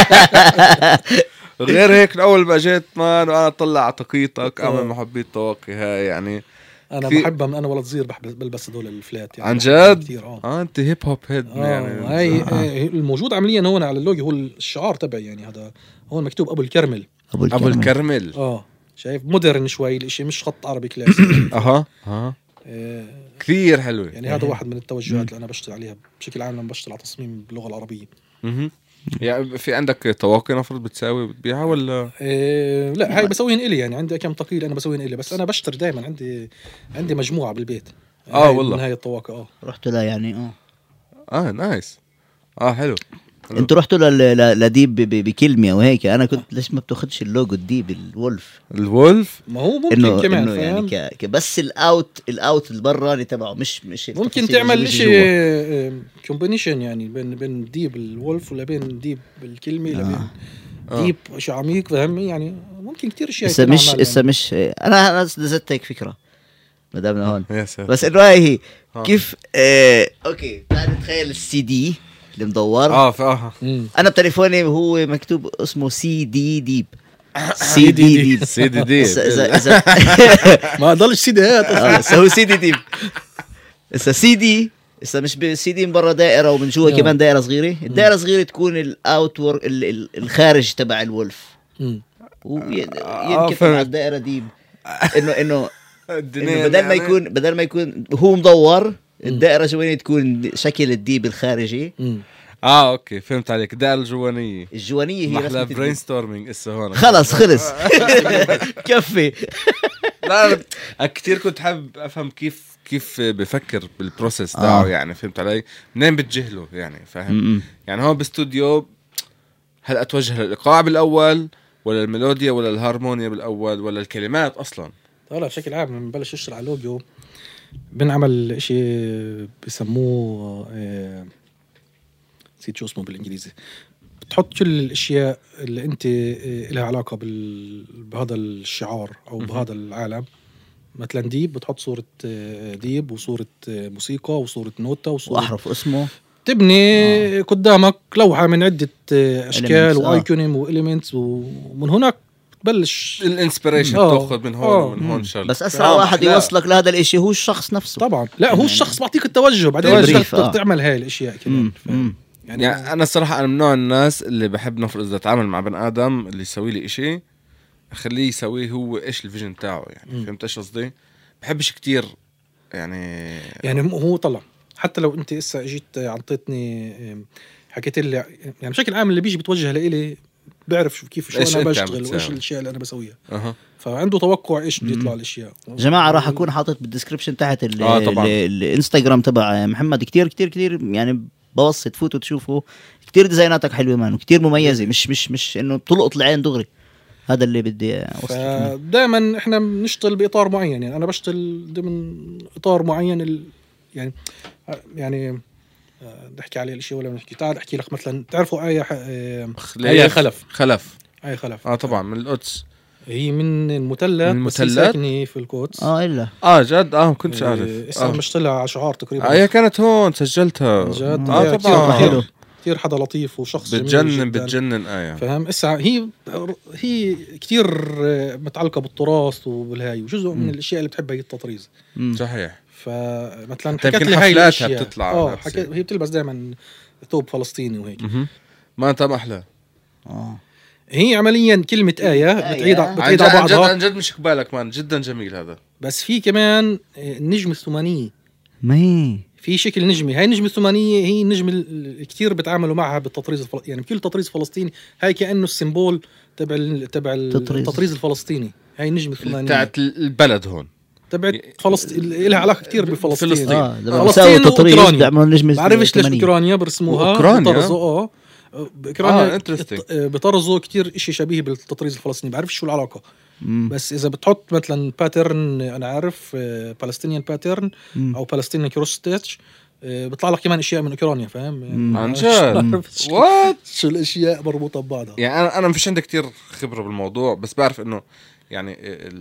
غير هيك اول ما جيت مان وانا اطلع على تقيتك اعمل محبي التواقي هاي يعني انا كثير... بحبها من انا ولا صغير، بحب بلبس هدول الفلات يعني عن جد كثير. اه اه انت هيب هوب هيد آه يعني. هاي آه. الموجود عمليا هون على اللوجو هو الشعار تبعي يعني. هذا هون مكتوب ابو الكرمل. ابو الكرمل, أبو الكرمل. اه شايف مودرن شوي الاشي، مش خط عربي كلاسيكي. اها اها آه كثير حلو يعني. هذا واحد من التوجهات اللي انا بشتغل عليها بشكل عام لما بشتغل على تصميم باللغه العربيه. اها يعني في عندك تواقي نفرض بتساوي بتبيعها ولا؟ إيه لا هاي بسويهن إلي يعني. عندي كم تقيل انا بسويهن إلي، بس انا بشتري دائما. عندي عندي مجموعه بالبيت اه والله من هاي الطواقي. اه رحت لها يعني. اه اه نايس. اه حلو. انتوا رحتوا لديب بكلمه وهيك. انا كنت ليش ما بتاخدش اللوجو الديب الولف؟ الولف ما هو ممكن إنه كمان إنه يعني ك... ك بس الاوت الاوت البراني تبعه مش مش ممكن تعمل شيء كومبينيشن يعني بين بين ديب الولف ولا بين ديب الكلمه ولا بين آه. ديب شيء عميق فهم يعني. ممكن كتير اشياء لسه مش لسه يعني. مش انا انا نزلت هيك فكره ما دامنا هون. بس انه هي آه. كيف آه. اوكي تعال نتخيل السي دي اللي مدور. اه فاها. انا بتليفوني هو مكتوب اسمه سي دي ديب. سي دي ديب سي دي ديب اذا اذا ما ضلش سي ديات اه هو سي دي ديب. اسا سي دي اسا مش بالسي دي من برا دائره ومن جوا كمان دائره صغيره. الدائره صغيره تكون الاوتور الخارج تبع الولف ويمكن على الدائره ديب. انه انه بدل ما يكون بدل ما يكون هو مدور الدائره جوانيه تكون شكل الديب الخارجي. اه اوكي فهمت عليك. الدائره الجوانيه الجوانيه هي محلى برين ستورمينج اسا هون. خلص خلص كفي. لا كتير كنت حابب افهم كيف كيف بفكر بالبروسيس تاعه. آه. يعني فهمت علي منين بتجهله يعني فاهم. يعني هون باستوديو هل اتوجه للايقاع بالاول ولا الميلوديا ولا الهارمونيا بالاول ولا الكلمات اصلا؟ لا بشكل عام لما بلش اشتغل على لوجو بنعمل اشي بسموه آه نسيت شو اسمه بالانجليزي. بتحط كل الاشياء اللي انت آه لها علاقه بال... بهذا الشعار او بهذا العالم. مثلا ديب بتحط صوره آه ديب وصوره آه موسيقى وصوره نوتة وصوره واحرف اسمه. تبني آه. قدامك لوحه من عده آه اشكال وايكونيم واليمنتس، ومن هناك تبلش الانسبيريشن تاخذ من هون ومن هون شغل. بس اسرع واحد لا. يوصلك لهذا الاشي هو الشخص نفسه طبعا. لا هو الشخص بعطيك التوجه بعدين تقدر تعمل هاي الاشياء كمان. يعني, يعني انا الصراحه انا من نوع الناس اللي بحب نفرض اذا اتعامل مع بني ادم اللي يسوي لي اشي اخليه يسويه هو ايش الفيجن تاعه يعني. فهمت ايش قصدي؟ بحبش كتير يعني يعني هو طلع حتى لو انت اسا اجيت عطيتني حكيت لي يعني بشكل عام اللي بيجي بتوجه لإلي بعرف شو كيف شو انا بشتغل وايش الاشياء اللي انا بسويها. أه. فعنده توقع ايش بده يطلع الاشياء. جماعه راح اكون حاطط بالديسكربشن تحت آه الانستغرام تبع محمد. كتير كتير كتير يعني بوصي تفوتوا تشوفوا كتير ديزايناتك حلوه مان وكتير مميزه. مش مش مش انه بتلقط العين دغري. هذا اللي بدي اوصله. دائما احنا بنشتغل باطار معين يعني. انا بشتغل ضمن اطار معين ال... يعني يعني نحكي عليه الشيء ولا نحكي. تعال احكي لك مثلا تعرفوا آية آية خلف خلف آية خلف اه طبعا من القدس. هي من المثلث بس ساكنه في القدس. اه الا اه جد اه كنت مش عارف. اسا آه. مشتغلها على شعار تقريبا. آه هي كانت هون سجلتها جد اه طبعا حلو كتير حدا لطيف وشخص جميل بتجنن جداً. بتجنن آية فهم اسا هي هي كتير متعلقة بالتراث وبالهاي وجزء من الاشياء اللي بتحبها هي التطريز. صحيح. فمثلا حتى حكت يمكن لي هاي حفلاتها الاشياء بتطلع اه نفس حكت هي بتلبس دائما ثوب فلسطيني وهيك. مهم. ما انت محلى. اه هي عمليا كلمة آية بتعيد آية. بتعيد عن على جد عن بعضها. جد, عن جد مش قبالك مان جدا جميل هذا. بس في كمان النجم الثمانية ما هي في شكل نجمي. هاي النجمة الثمانية هي النجم اللي كتير بتعاملوا معها بالتطريز الفل... يعني بكل تطريز فلسطيني هاي كأنه السيمبول تبع ال... تبع تطريز. التطريز الفلسطيني. هاي النجمة الثمانية بتاعت البلد هون تبعت فلسطين لها علاقة كتير بفلسطين. فلسطين. اه لما فلسطين بيساووا تطريز وأوكرانيا. بيعملوا النجم بعرفش ليش الثمانية. أوكرانيا برسموها أوكرانيا؟ بطرزوا اه آه، بأوكرانيا interesting. بطرزوا كتير إشي شبيه بالتطريز الفلسطيني. بعرفش شو العلاقة. مم. بس إذا بتحط مثلا باترن أنا عارف بالستينيان باترن مم. أو بالستينيان كروس ستيتش بيطلع لك كمان اشياء من اوكرانيا. فاهم مم. عن يعني جد وات شو الاشياء مربوطه ببعضها. يعني انا انا ما فيش عندي كتير خبره بالموضوع بس بعرف انه يعني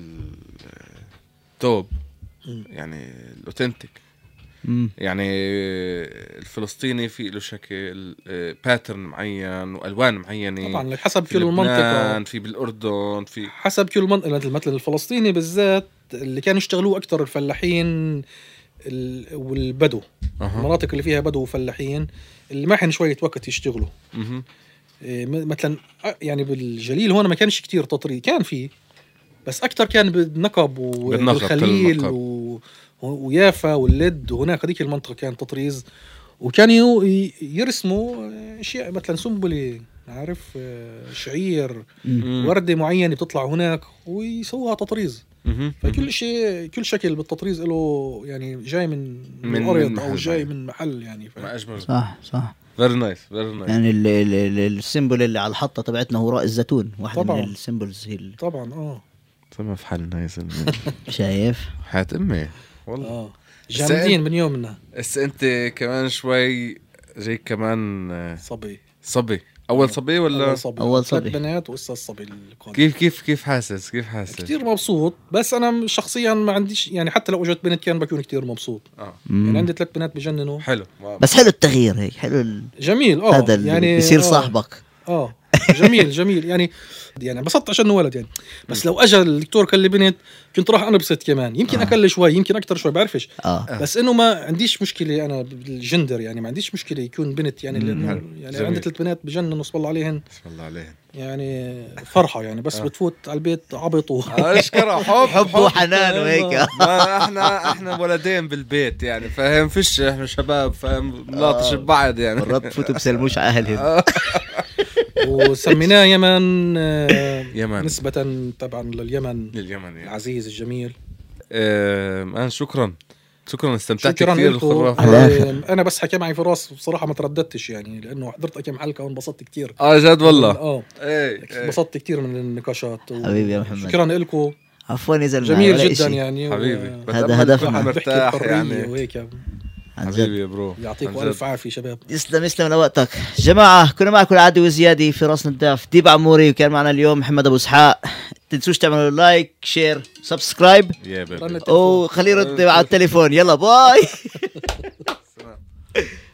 التوب يعني الاوثنتيك مم. يعني الفلسطيني في له شكل باترن معين والوان معينه طبعا حسب في كل منطقه لبنان في بالاردن في حسب كل منطقه. مثل الفلسطيني بالذات اللي كانوا يشتغلوه اكثر الفلاحين والبدو. أه. المناطق اللي فيها بدو وفلاحين اللي ما حن شويه وقت يشتغلوا. مه. مثلا يعني بالجليل هون ما كانش كتير تطريز. كان فيه بس اكثر كان بالنقب والخليل و... ويافا واللد وهناك هذيك المنطقه كان تطريز. وكانوا يرسموا اشياء مثلا سنبله عارف شعير مم. ورده معينه بتطلع هناك ويسووها تطريز. مه. فكل شيء كل شكل بالتطريز له يعني جاي من من الارض او جاي من محل يعني. ما اجمل. صح صح فيري نايس فيري نايس. يعني ال- ال- ال- السيمبل اللي على الحطه تبعتنا هو راء الزيتون واحد طبعاً. من السيمبلز هي ال- طبعا اه سمع في حالنا يا زلمه شايف حياة امي والله. اه جامدين من يومنا. بس انت كمان شوي جاي كمان آه، صبي صبي اول صبي ولا أول صبي أول ثلاث صبي. بنات وإسا الصبي القادم. كيف كيف كيف حاسس كيف حاسس كتير مبسوط. بس أنا شخصيا ما عنديش يعني حتى لو اجت بنت كان بكون كتير مبسوط. اه مم. يعني عندي ثلاث بنات بجننوا. حلو بس حلو التغيير هيك حلو ال- جميل اه هذا اللي يعني بيصير آه صاحبك. اه جميل جميل يعني يعني انبسطت عشان ولد يعني. بس لو اجى الدكتور كل بنت كنت راح انبسط كمان. يمكن آه. اكل شوي يمكن اكتر شوي بعرفش. اه بس انه ما عنديش مشكله انا بالجندر يعني ما عنديش مشكله يكون بنت يعني لانه حلو. يعني جميل. عندي ثلاث بنات بجننوا صلى الله عليهن بسم الله عليهم يعني فرحه يعني. بس بتفوت على البيت عبط و... اشكره حب حب وحنان وهيك. ما احنا احنا ولدين بالبيت يعني فاهم فيش احنا شباب فاهم نلاطش ببعض يعني مرات بفوتوا بسلموش على اهلهم. وسميناه يمن آه، يمن. نسبة طبعا لليمن لليمن يعني العزيز الجميل. آه انا شكرا شكرا استمتعت شكرا كثير لكم. بالخبر. على انا بس حكى معي فراس بصراحة ما ترددتش يعني لانه حضرت كم حلقة وانبسطت كتير. اه جد والله اه ايه ايه انبسطت كتير من النقاشات و... حبيبي يا محمد. شكرا لكم. عفوا يا زلمه جميل ولا جدا إشي. يعني حبيبي و... بس هذا أما هدفنا. الواحد بحكي مرتاح بحرية يعني وهيك. عن جد. حبيبي يا برو يعطيكم عن جد. الف عافية شباب. يسلم يسلم لوقتك جماعة. كنا معكم العادي وزيادة في راس نداف ديب عموري وكان معنا اليوم محمد أبو اسحاق. تنسوش تعملوا لايك شير سبسكرايب يا بيبي رن التليفون. وخليه يرد على التليفون. يلا باي.